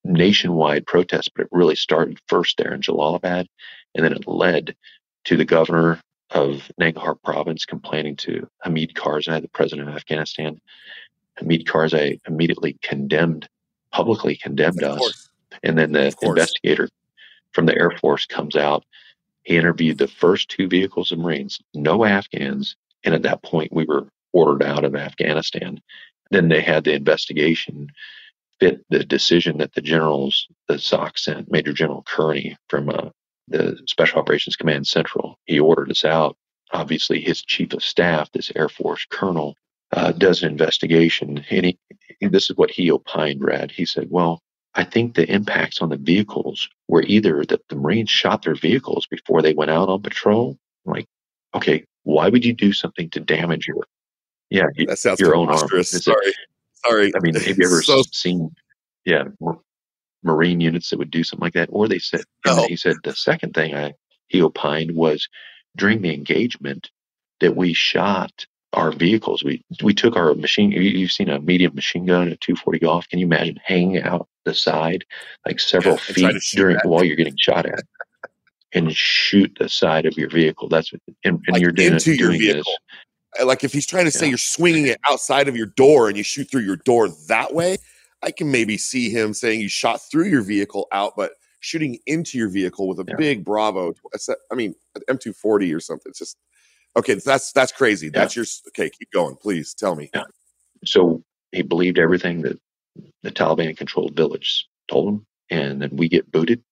nationwide protest, but it really started first there in Jalalabad, and then it led to the governor of Nangarhar province complaining to Hamid Karzai, the president of Afghanistan. Hamid Karzai immediately condemned, publicly condemned us. Course. And then the investigator from the Air Force comes out. He interviewed the first two vehicles of Marines, no Afghans. And at that point, we were ordered out of Afghanistan. Then they had the investigation fit the decision that the generals, the S O C sent, Major General Kearney from uh, the Special Operations Command Central. He ordered us out. Obviously, his chief of staff, this Air Force colonel, uh, does an investigation. And he, this is what he opined, Brad. He said, well, I think the impacts on the vehicles were either that the Marines shot their vehicles before they went out on patrol. I'm like, okay, why would you do something to damage your, yeah, that sounds your own arm? Sorry, it, sorry. I mean, have you ever so... seen, yeah, Marine units that would do something like that? Or they said, no. he said the second thing I he opined was during the engagement that we shot our vehicles. We we took our machine. You've seen a medium machine gun, a two forty Golf. Can you imagine hanging out the side like several yeah, feet during that. while you're getting shot at, and shoot the side of your vehicle? That's what, and, and like you're doing, into your doing vehicle. This. Like if he's trying to say yeah. you're swinging it outside of your door and you shoot through your door that way, I can maybe see him saying you shot through your vehicle out, but shooting into your vehicle with a yeah. big Bravo. I mean, M two forty or something. It's just, okay, that's that's crazy. Yeah. That's your, okay, keep going. Please tell me. Yeah. So he believed everything that the Taliban-controlled village told him, and then we get booted.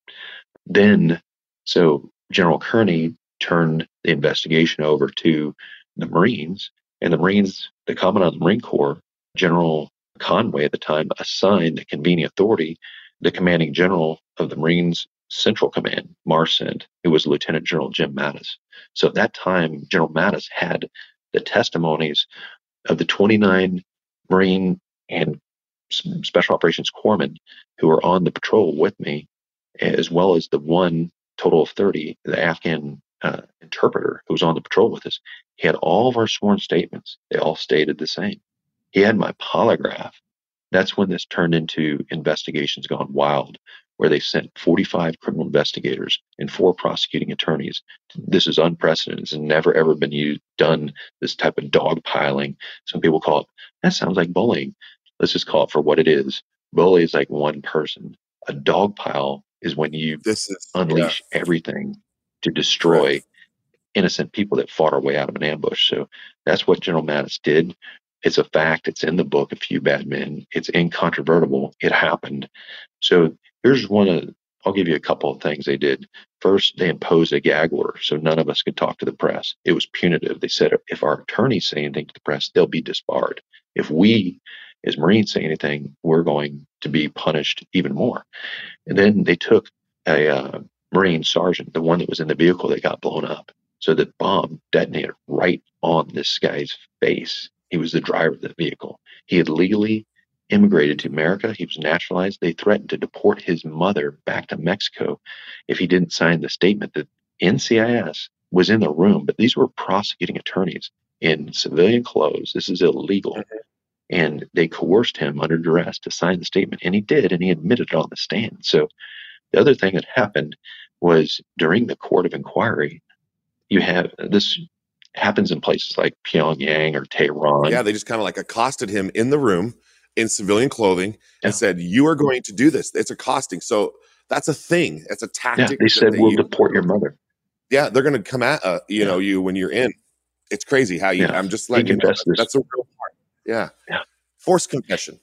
Then, so General Kearney turned the investigation over to the Marines, and the Marines, the Commandant of the Marine Corps, General Conway at the time, assigned the convening authority, the commanding general of the Marines Central Command, MARCENT, who was Lieutenant General Jim Mattis. So at that time, General Mattis had the testimonies of the twenty-nine Marine and Special Operations Corpsmen who were on the patrol with me, as well as the one total of thirty, the Afghan uh, interpreter who was on the patrol with us. He had all of our sworn statements. They all stated the same. He had my polygraph. That's when this turned into investigations gone wild, where they sent forty-five criminal investigators and four prosecuting attorneys. This is unprecedented. It's never, ever been used, done, this type of dogpiling. Some people call it, that sounds like bullying. Let's just call it for what it is. Bully is like one person. A dogpile is when you this is, unleash yeah. everything to destroy right. innocent people that fought our way out of an ambush. So that's what General Mattis did. It's a fact. It's in the book, A Few Bad Men. It's incontrovertible. It happened. So here's one of, I'll give you a couple of things they did. First, they imposed a gag order, so none of us could talk to the press. It was punitive. They said if our attorneys say anything to the press, they'll be disbarred. If we, as Marines, say anything, we're going to be punished even more. And then they took a uh, Marine sergeant, the one that was in the vehicle that got blown up. So the bomb detonated right on this guy's face. He was the driver of the vehicle. He had legally immigrated to America. He was naturalized. They threatened to deport his mother back to Mexico if he didn't sign the statement that N C I S was in the room. But these were prosecuting attorneys in civilian clothes. This is illegal. Mm-hmm. And they coerced him under duress to sign the statement. And he did, and he admitted it on the stand. So the other thing that happened was during the court of inquiry, you have this happens in places like Pyongyang or Tehran. Yeah, they just kind of like accosted him in the room in civilian clothing and yeah. said, you are going to do this. It's accosting. So that's a thing. It's a tactic. Yeah, they said, they we'll use. deport your mother. Yeah, they're going to come at uh, you yeah. know you when you're in. It's crazy how you. Yeah. I'm just letting you know. That, that's a real part. Yeah. Yeah. Forced confession.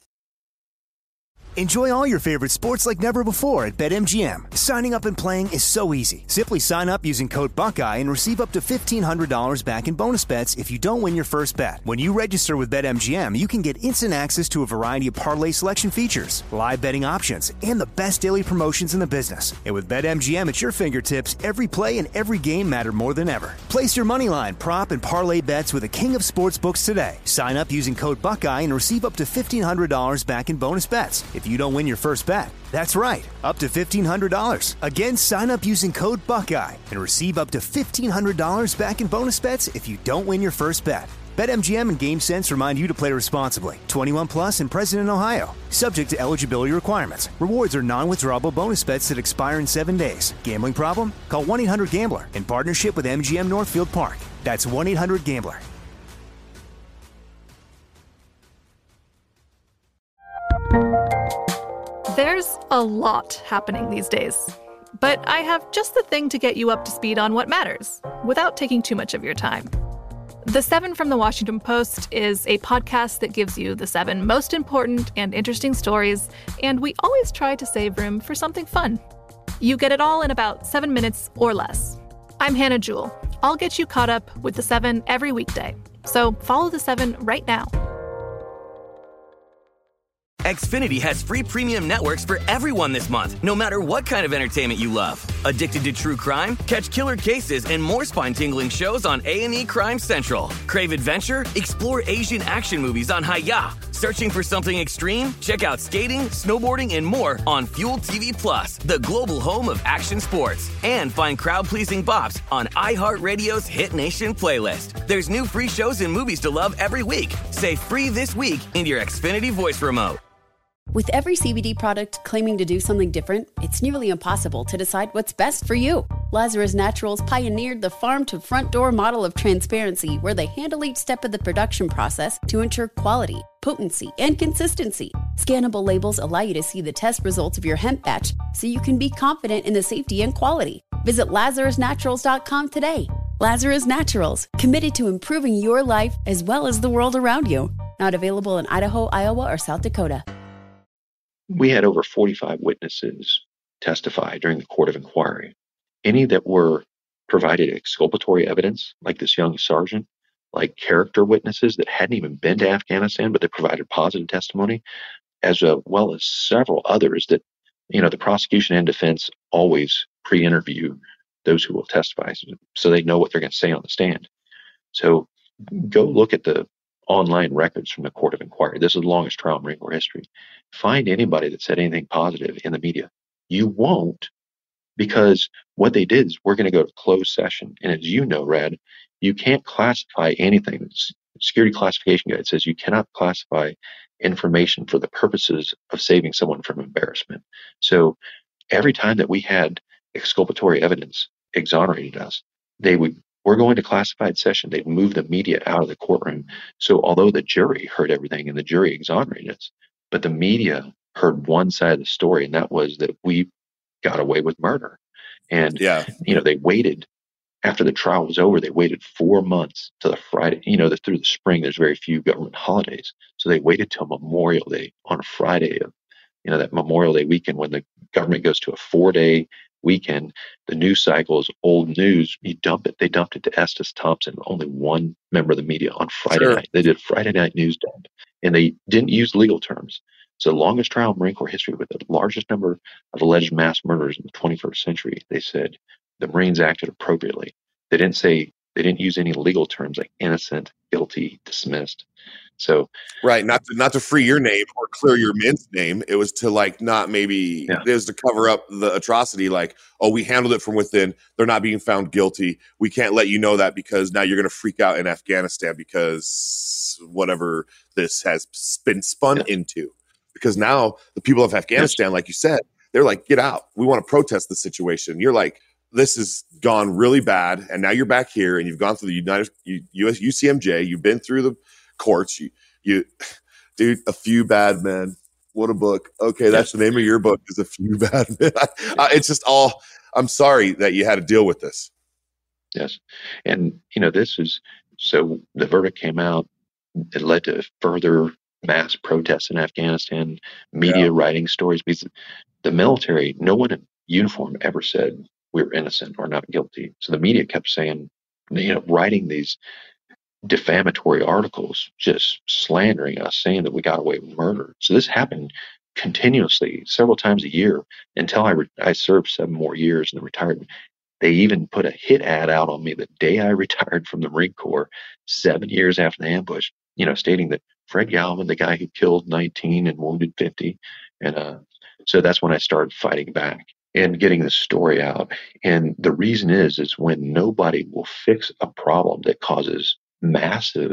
Enjoy all your favorite sports like never before at BetMGM. Signing up and playing is so easy. Simply sign up using code Buckeye and receive up to fifteen hundred dollars back in bonus bets if you don't win your first bet. When you register with BetMGM, you can get instant access to a variety of parlay selection features, live betting options, and the best daily promotions in the business. And with BetMGM at your fingertips, every play and every game matter more than ever. Place your moneyline, prop, and parlay bets with the king of sportsbooks today. Sign up using code Buckeye and receive up to fifteen hundred dollars back in bonus bets if you don't win your first bet. That's right, up to fifteen hundred dollars. Again, sign up using code Buckeye and receive up to fifteen hundred dollars back in bonus bets if you don't win your first bet. BetMGM and GameSense remind you to play responsibly. twenty-one plus and present in Ohio, subject to eligibility requirements. Rewards are non-withdrawable bonus bets that expire in seven days. Gambling problem? Call one eight hundred gambler in partnership with M G M Northfield Park. That's one eight hundred gambler. There's a lot happening these days, but I have just the thing to get you up to speed on what matters without taking too much of your time. The Seven from the Washington Post is a podcast that gives you the seven most important and interesting stories, and we always try to save room for something fun. You get it all in about seven minutes or less. I'm Hannah Jewell. I'll get you caught up with the Seven every weekday. So follow the Seven right now. Xfinity has free premium networks for everyone this month, no matter what kind of entertainment you love. Addicted to true crime? Catch killer cases and more spine-tingling shows on A and E Crime Central. Crave adventure? Explore Asian action movies on Hi-Ya. Searching for something extreme? Check out skating, snowboarding, and more on Fuel T V Plus, the global home of action sports. And find crowd-pleasing bops on iHeartRadio's Hit Nation playlist. There's new free shows and movies to love every week. Say free this week in your Xfinity voice remote. With every C B D product claiming to do something different, it's nearly impossible to decide what's best for you. Lazarus Naturals pioneered the farm-to-front-door model of transparency, where they handle each step of the production process to ensure quality, potency, and consistency. Scannable labels allow you to see the test results of your hemp batch, so you can be confident in the safety and quality. Visit lazarus naturals dot com today. Lazarus Naturals, committed to improving your life as well as the world around you. Not available in Idaho, Iowa, or South Dakota. We had over forty-five witnesses testify during the court of inquiry. Any that were provided exculpatory evidence, like this young sergeant, like character witnesses that hadn't even been to Afghanistan, but they provided positive testimony, as well as several others that, you know, the prosecution and defense always pre-interview those who will testify so they know what they're going to say on the stand. So go look at the online records from the court of inquiry. This is the longest trial in Marine Corps history. Find anybody that said anything positive in the media. You won't, because what they did is we're going to go to closed session. And as you know, Rad, you can't classify anything. The Security Classification Guide says you cannot classify information for the purposes of saving someone from embarrassment. So every time that we had exculpatory evidence exonerated us, they would we're going to classified session. They'd move the media out of the courtroom. So although the jury heard everything and the jury exonerated us, but the media heard one side of the story, and that was that we got away with murder. And, yeah. you know, they waited after the trial was over. They waited four months to the Friday, you know, the, through the spring, there's very few government holidays. So they waited till Memorial Day on a Friday of, you know, that Memorial Day weekend when the government goes to a four day weekend. The news cycle is old news. You dump it. They dumped it to Estes Thompson, only one member of the media on Friday sure. night. They did Friday night news dump, and they didn't use legal terms. It's the longest trial in Marine Corps history with the largest number of alleged mass murders in the twenty-first century. They said the Marines acted appropriately. They didn't say, they didn't use any legal terms like innocent, guilty, dismissed. So right, not to not to free your name or clear your men's name. It was to like not maybe yeah. it was to cover up the atrocity. Like, oh, we handled it from within. They're not being found guilty. We can't let you know that because now you're going to freak out in Afghanistan because whatever this has been spun yeah. into. Because now the people of Afghanistan, yes. like you said, they're like, get out. We want to protest the situation. You're like, this has gone really bad, and now you're back here, and you've gone through the United U S U C M J. You've been through the courts. You, you, dude, A Few Bad Men. What a book. Okay, that's the name of your book, is A Few Bad Men. I, it's just all. I'm sorry that you had to deal with this. Yes, and you know this is so. The verdict came out. It led to further mass protests in Afghanistan. Media yeah. writing stories because the military, no one in uniform ever said we're innocent or not guilty. So the media kept saying, you know, writing these defamatory articles, just slandering us, saying that we got away with murder. So this happened continuously, several times a year, until I re- I served seven more years and then retired. They even put a hit ad out on me the day I retired from the Marine Corps, seven years after the ambush, you know, stating that Fred Galvin, the guy who killed nineteen and wounded fifty. And uh, so that's when I started fighting back and getting the story out. And the reason is, is when nobody will fix a problem that causes massive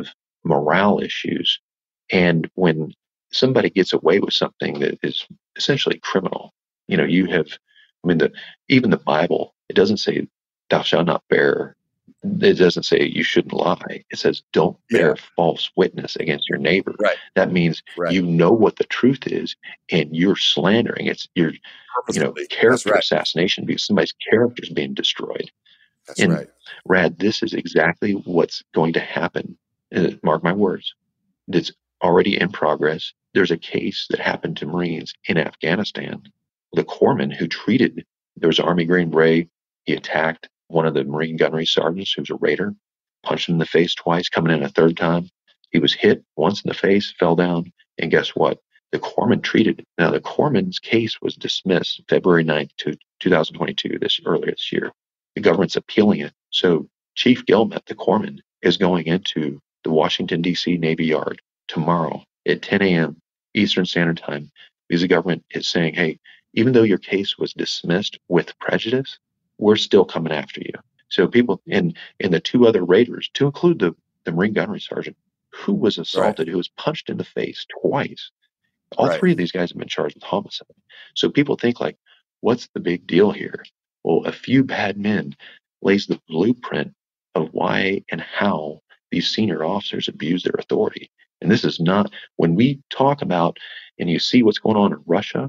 morale issues. And when somebody gets away with something that is essentially criminal, you know, you have, I mean, the even the Bible, it doesn't say thou shalt not bear. It doesn't say you shouldn't lie. It says don't bear yeah. false witness against your neighbor. Right. That means right. you know what the truth is, and you're slandering. It's your, you know, character right. assassination because somebody's character is being destroyed. That's and right. Rad, this is exactly what's going to happen. Uh, mark my words. It's already in progress. There's a case that happened to Marines in Afghanistan. The corpsman who treated, there was an Army Green Beret. He attacked one of the Marine gunnery sergeants who was a raider, punched him in the face twice, coming in a third time. He was hit once in the face, fell down, and guess what? The corpsman treated. Now, the corpsman's case was dismissed February ninth, two thousand twenty-two, this earlier this year. The government's appealing it. So Chief Gilmet, the corpsman, is going into the Washington, D C Navy Yard tomorrow at ten a.m. Eastern Standard Time because the government is saying, hey, even though your case was dismissed with prejudice, we're still coming after you. So people in, in the two other raiders, to include the, the Marine gunnery sergeant, who was assaulted, right. who was punched in the face twice. All right. three of these guys have been charged with homicide. So people think like, what's the big deal here? Well, a few bad men lays the blueprint of why and how these senior officers abuse their authority. And this is not, when we talk about, and you see what's going on in Russia,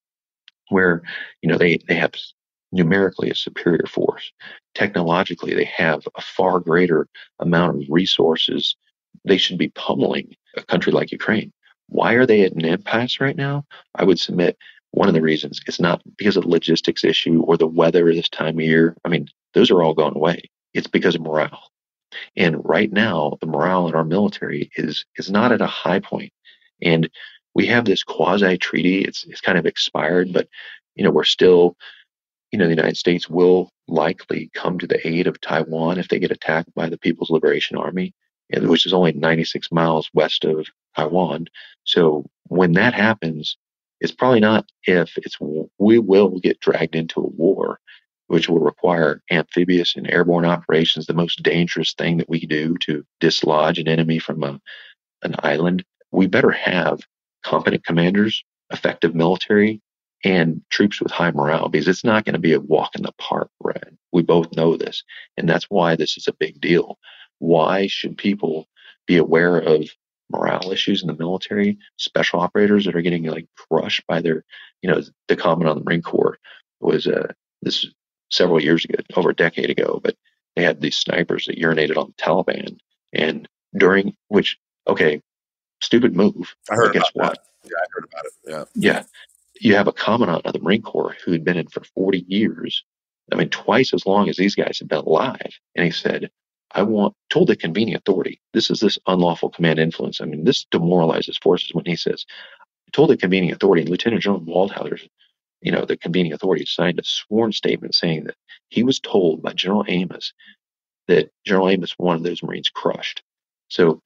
where, you know, they, they have numerically a superior force. Technologically, they have a far greater amount of resources. They should be pummeling a country like Ukraine. Why are they at an impasse right now? I would submit one of the reasons it's not because of the logistics issue or the weather this time of year. I mean, those are all gone away. It's because of morale. And right now, the morale in our military is is not at a high point. And we have this quasi-treaty. It's it's kind of expired, but, you know, we're still, you know, the United States will likely come to the aid of Taiwan if they get attacked by the People's Liberation Army, which is only ninety-six miles west of Taiwan. So when that happens, it's probably not if, it's we will get dragged into a war, which will require amphibious and airborne operations, the most dangerous thing that we do to dislodge an enemy from a, an island. We better have competent commanders, effective military, and troops with high morale, because it's not going to be a walk in the park, Brad. We both know this. And that's why this is a big deal. Why should people be aware of morale issues in the military? Special operators that are getting like crushed by their, you know, the comment on the Marine Corps was uh, this several years ago, over a decade ago, but they had these snipers that urinated on the Taliban. And during which, okay, stupid move. I heard guess about what? that. Yeah, I heard about it. Yeah. Yeah. You have a commandant of the Marine Corps who had been in for forty years. I mean, twice as long as these guys have been alive. And he said, I want, told the convening authority, this is this unlawful command influence. I mean, this demoralizes forces when he says, told the convening authority, and Lieutenant General Waldhauser, you know, the convening authority signed a sworn statement saying that he was told by General Amos that General Amos wanted those Marines crushed. So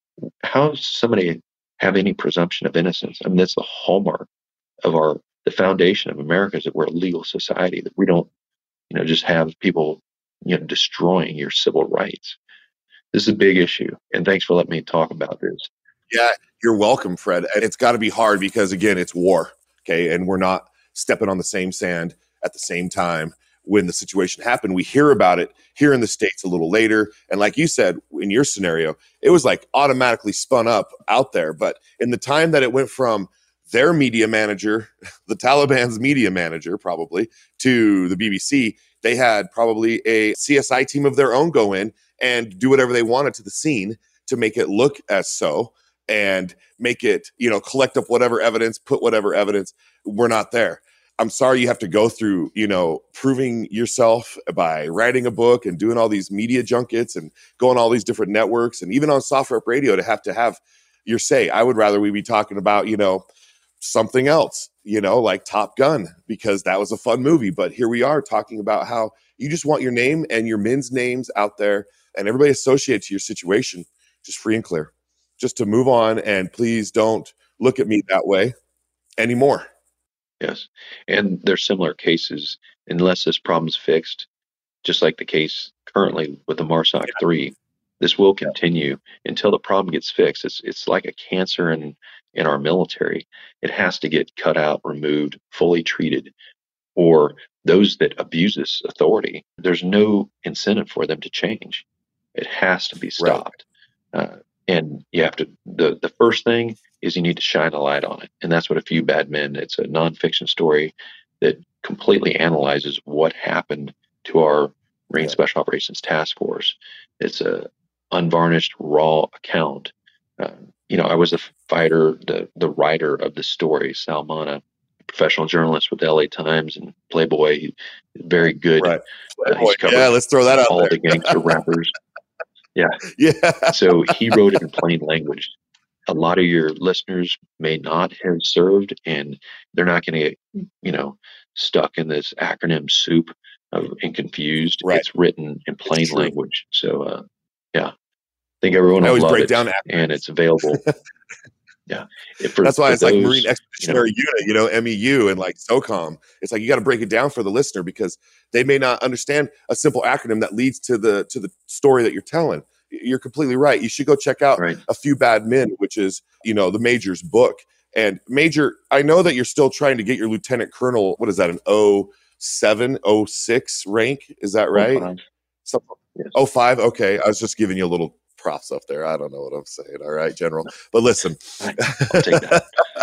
how does somebody have any presumption of innocence? I mean, that's the hallmark of our, the foundation of America is that we're a legal society, that we don't, you know, just have people, you know, destroying your civil rights. This is a big issue. And thanks for letting me talk about this. Yeah, you're welcome, Fred. And it's got to be hard because, again, it's war. Okay. And we're not stepping on the same sand at the same time. When the situation happened, we hear about it here in the States a little later. And like you said, in your scenario, it was like automatically spun up out there. But in the time that it went from their media manager, the Taliban's media manager, probably, to the B B C, they had probably a C S I team of their own go in and do whatever they wanted to the scene to make it look as so and make it, you know, collect up whatever evidence, put whatever evidence. We're not there. I'm sorry you have to go through, you know, proving yourself by writing a book and doing all these media junkets and going all these different networks and even on Soft Rep Radio to have to have your say. I would rather we be talking about, you know, something else, you know, like Top Gun, because that was a fun movie. But here we are talking about how you just want your name and your men's names out there and everybody associated to your situation just free and clear, just to move on. And please don't look at me that way anymore. Yes. And there's similar cases, unless this problem's fixed, just like the case currently with the MARSOC three. this will continue until the problem gets fixed. It's it's like a cancer in, in our military. It has to get cut out, removed, fully treated. Or those that abuse this authority, there's no incentive for them to change. It has to be stopped. Right. Uh, and you have to, the, the first thing is you need to shine a light on it. And that's what A Few Bad Men, it's a nonfiction story that completely analyzes what happened to our Marine Special Operations Task Force. It's a unvarnished, raw account. Uh, you know, I was a fighter, the the writer of the story, Sal Mana, professional journalist with the L A Times and Playboy. He's very good. Right. Uh, he's covered yeah, let's throw that out all there. the gangster rappers. Yeah. Yeah. So he wrote it in plain language. A lot of your listeners may not have served, and they're not going to get, you know, stuck in this acronym soup of, and confused. Right. It's written in plain language. So, uh, yeah, I think everyone will love it, down and it's available. Yeah. For, That's why it's those, like Marine Expeditionary you know, Unit, you know, M E U and like SOCOM. It's like you got to break it down for the listener because they may not understand a simple acronym that leads to the to the story that you're telling. You're completely right. You should go check out right. A Few Bad Men, which is, you know, the Major's book. And Major, I know that you're still trying to get your Lieutenant Colonel, what is that, an oh seven, oh six rank? Is that right? oh five. Something, yes. oh five? Okay. I was just giving you a little props up there. I don't know what I'm saying. All right, General. But listen. I'll take that.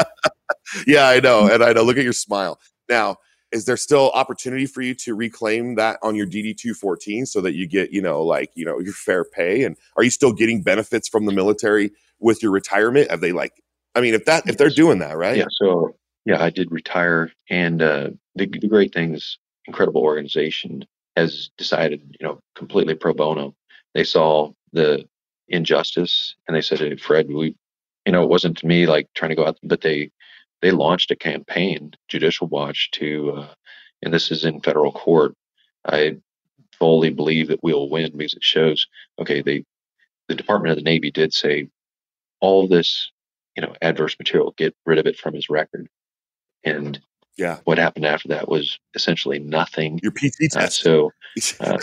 Yeah, I know. And I know. Look at your smile. Now, is there still opportunity for you to reclaim that on your D D two fourteen so that you get, you know, like, you know, your fair pay? And are you still getting benefits from the military with your retirement? Have they like, I mean, if that, if they're doing that, right? Yeah. So, yeah, I did retire. And uh, the, the great thing is, incredible organization has decided, you know, completely pro bono. They saw the injustice and they said, hey, Fred, we, you know, it wasn't to me like trying to go out, but they, they launched a campaign, Judicial Watch, to, uh, and this is in federal court. I fully believe that we'll win because it shows, okay, they, the Department of the Navy did say all this, you know, adverse material, get rid of it from his record. And yeah, what happened after that was essentially nothing. Your P T test. Uh, so, uh,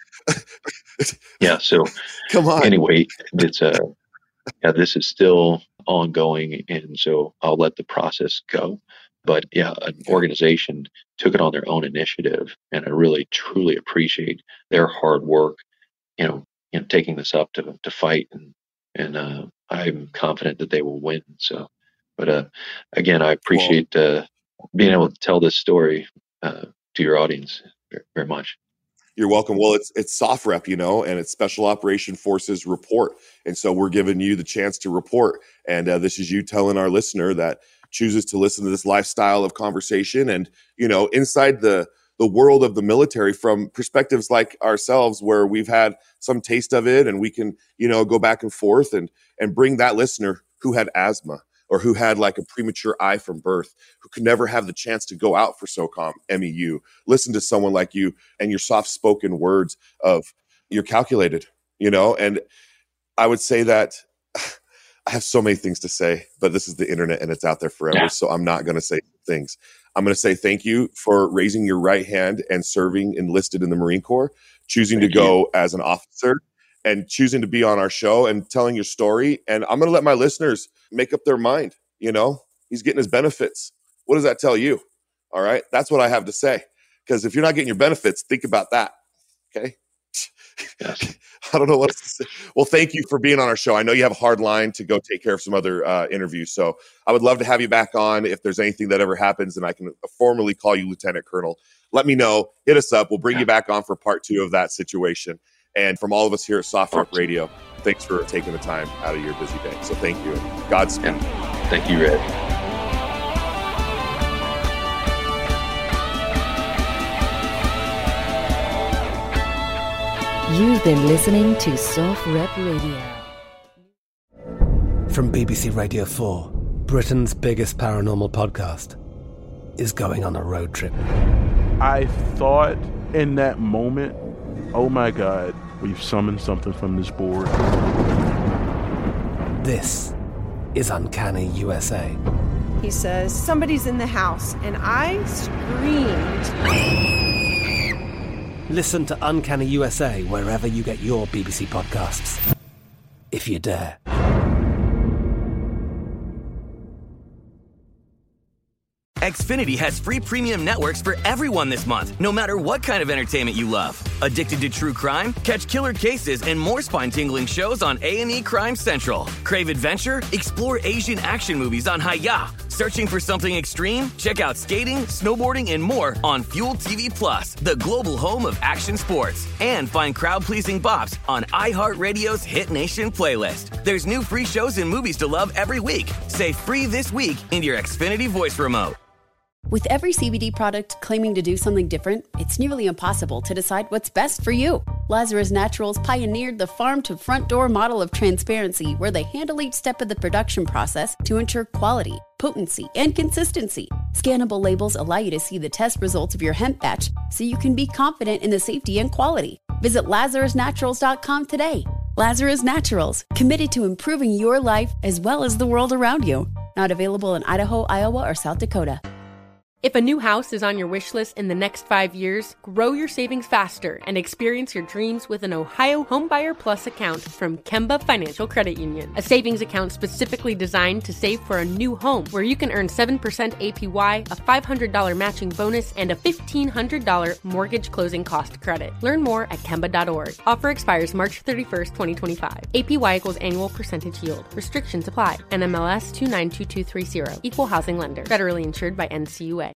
yeah, so come on. Anyway, it's a, uh, yeah, this is still ongoing, and so I'll let the process go. But yeah, an organization took it on their own initiative, and I really truly appreciate their hard work. You know, you know, taking this up to to fight, and and uh, I'm confident that they will win. So, but uh, again, I appreciate uh, being able to tell this story uh, to your audience very, very much. You're welcome. Well, it's it's SOFREP, you know, and it's Special Operation Forces Report. And so we're giving you the chance to report. And uh, this is you telling our listener that chooses to listen to this lifestyle of conversation and, you know, inside the the world of the military from perspectives like ourselves where we've had some taste of it and we can, you know, go back and forth and and bring that listener who had asthma or who had like a premature eye from birth, who could never have the chance to go out for SOCOM, M E U, listen to someone like you and your soft-spoken words of you're calculated, you know? And I would say that I have so many things to say, but this is the internet and it's out there forever. Yeah. So I'm not going to say things. I'm going to say thank you for raising your right hand and serving enlisted in the Marine Corps, choosing thank to go you. As an officer, and choosing to be on our show and telling your story. And I'm going to let my listeners make up their mind. You know, he's getting his benefits. What does that tell you? All right. That's what I have to say. Because if you're not getting your benefits, think about that. Okay. Yes. I don't know what else to say. Well, thank you for being on our show. I know you have a hard line to go take care of some other uh, interviews. So I would love to have you back on if there's anything that ever happens and I can formally call you Lieutenant Colonel. Let me know. Hit us up. We'll bring yeah. you back on for part two of that situation. And from all of us here at SOFREP Radio, thanks for taking the time out of your busy day. So thank you. Godspeed. Yeah. Thank you, Red. You've been listening to SOFREP Radio. From B B C Radio four, Britain's biggest paranormal podcast is going on a road trip. I thought in that moment, oh my God, we've summoned something from this board. This is Uncanny U S A. He says, somebody's in the house, and I screamed. Listen to Uncanny U S A wherever you get your B B C podcasts, if you dare. Xfinity has free premium networks for everyone this month, no matter what kind of entertainment you love. Addicted to true crime? Catch killer cases and more spine-tingling shows on A and E Crime Central. Crave adventure? Explore Asian action movies on Hi-Ya. Searching for something extreme? Check out skating, snowboarding, and more on Fuel T V Plus, the global home of action sports. And find crowd-pleasing bops on iHeartRadio's Hit Nation playlist. There's new free shows and movies to love every week. Say free this week in your Xfinity voice remote. With every C B D product claiming to do something different, it's nearly impossible to decide what's best for you. Lazarus Naturals pioneered the farm-to-front-door model of transparency, where they handle each step of the production process to ensure quality, potency, and consistency. Scannable labels allow you to see the test results of your hemp batch, so you can be confident in the safety and quality. Visit lazarus naturals dot com today. Lazarus Naturals, committed to improving your life as well as the world around you. Not available in Idaho, Iowa, or South Dakota. If a new house is on your wish list in the next five years, grow your savings faster and experience your dreams with an Ohio Homebuyer Plus account from Kemba Financial Credit Union. A savings account specifically designed to save for a new home, where you can earn seven percent A P Y, a five hundred dollars matching bonus, and a fifteen hundred dollars mortgage closing cost credit. Learn more at Kemba dot org. Offer expires March thirty-first, twenty twenty-five. A P Y equals annual percentage yield. Restrictions apply. N M L S two nine two two three zero. Equal housing lender. Federally insured by N C U A.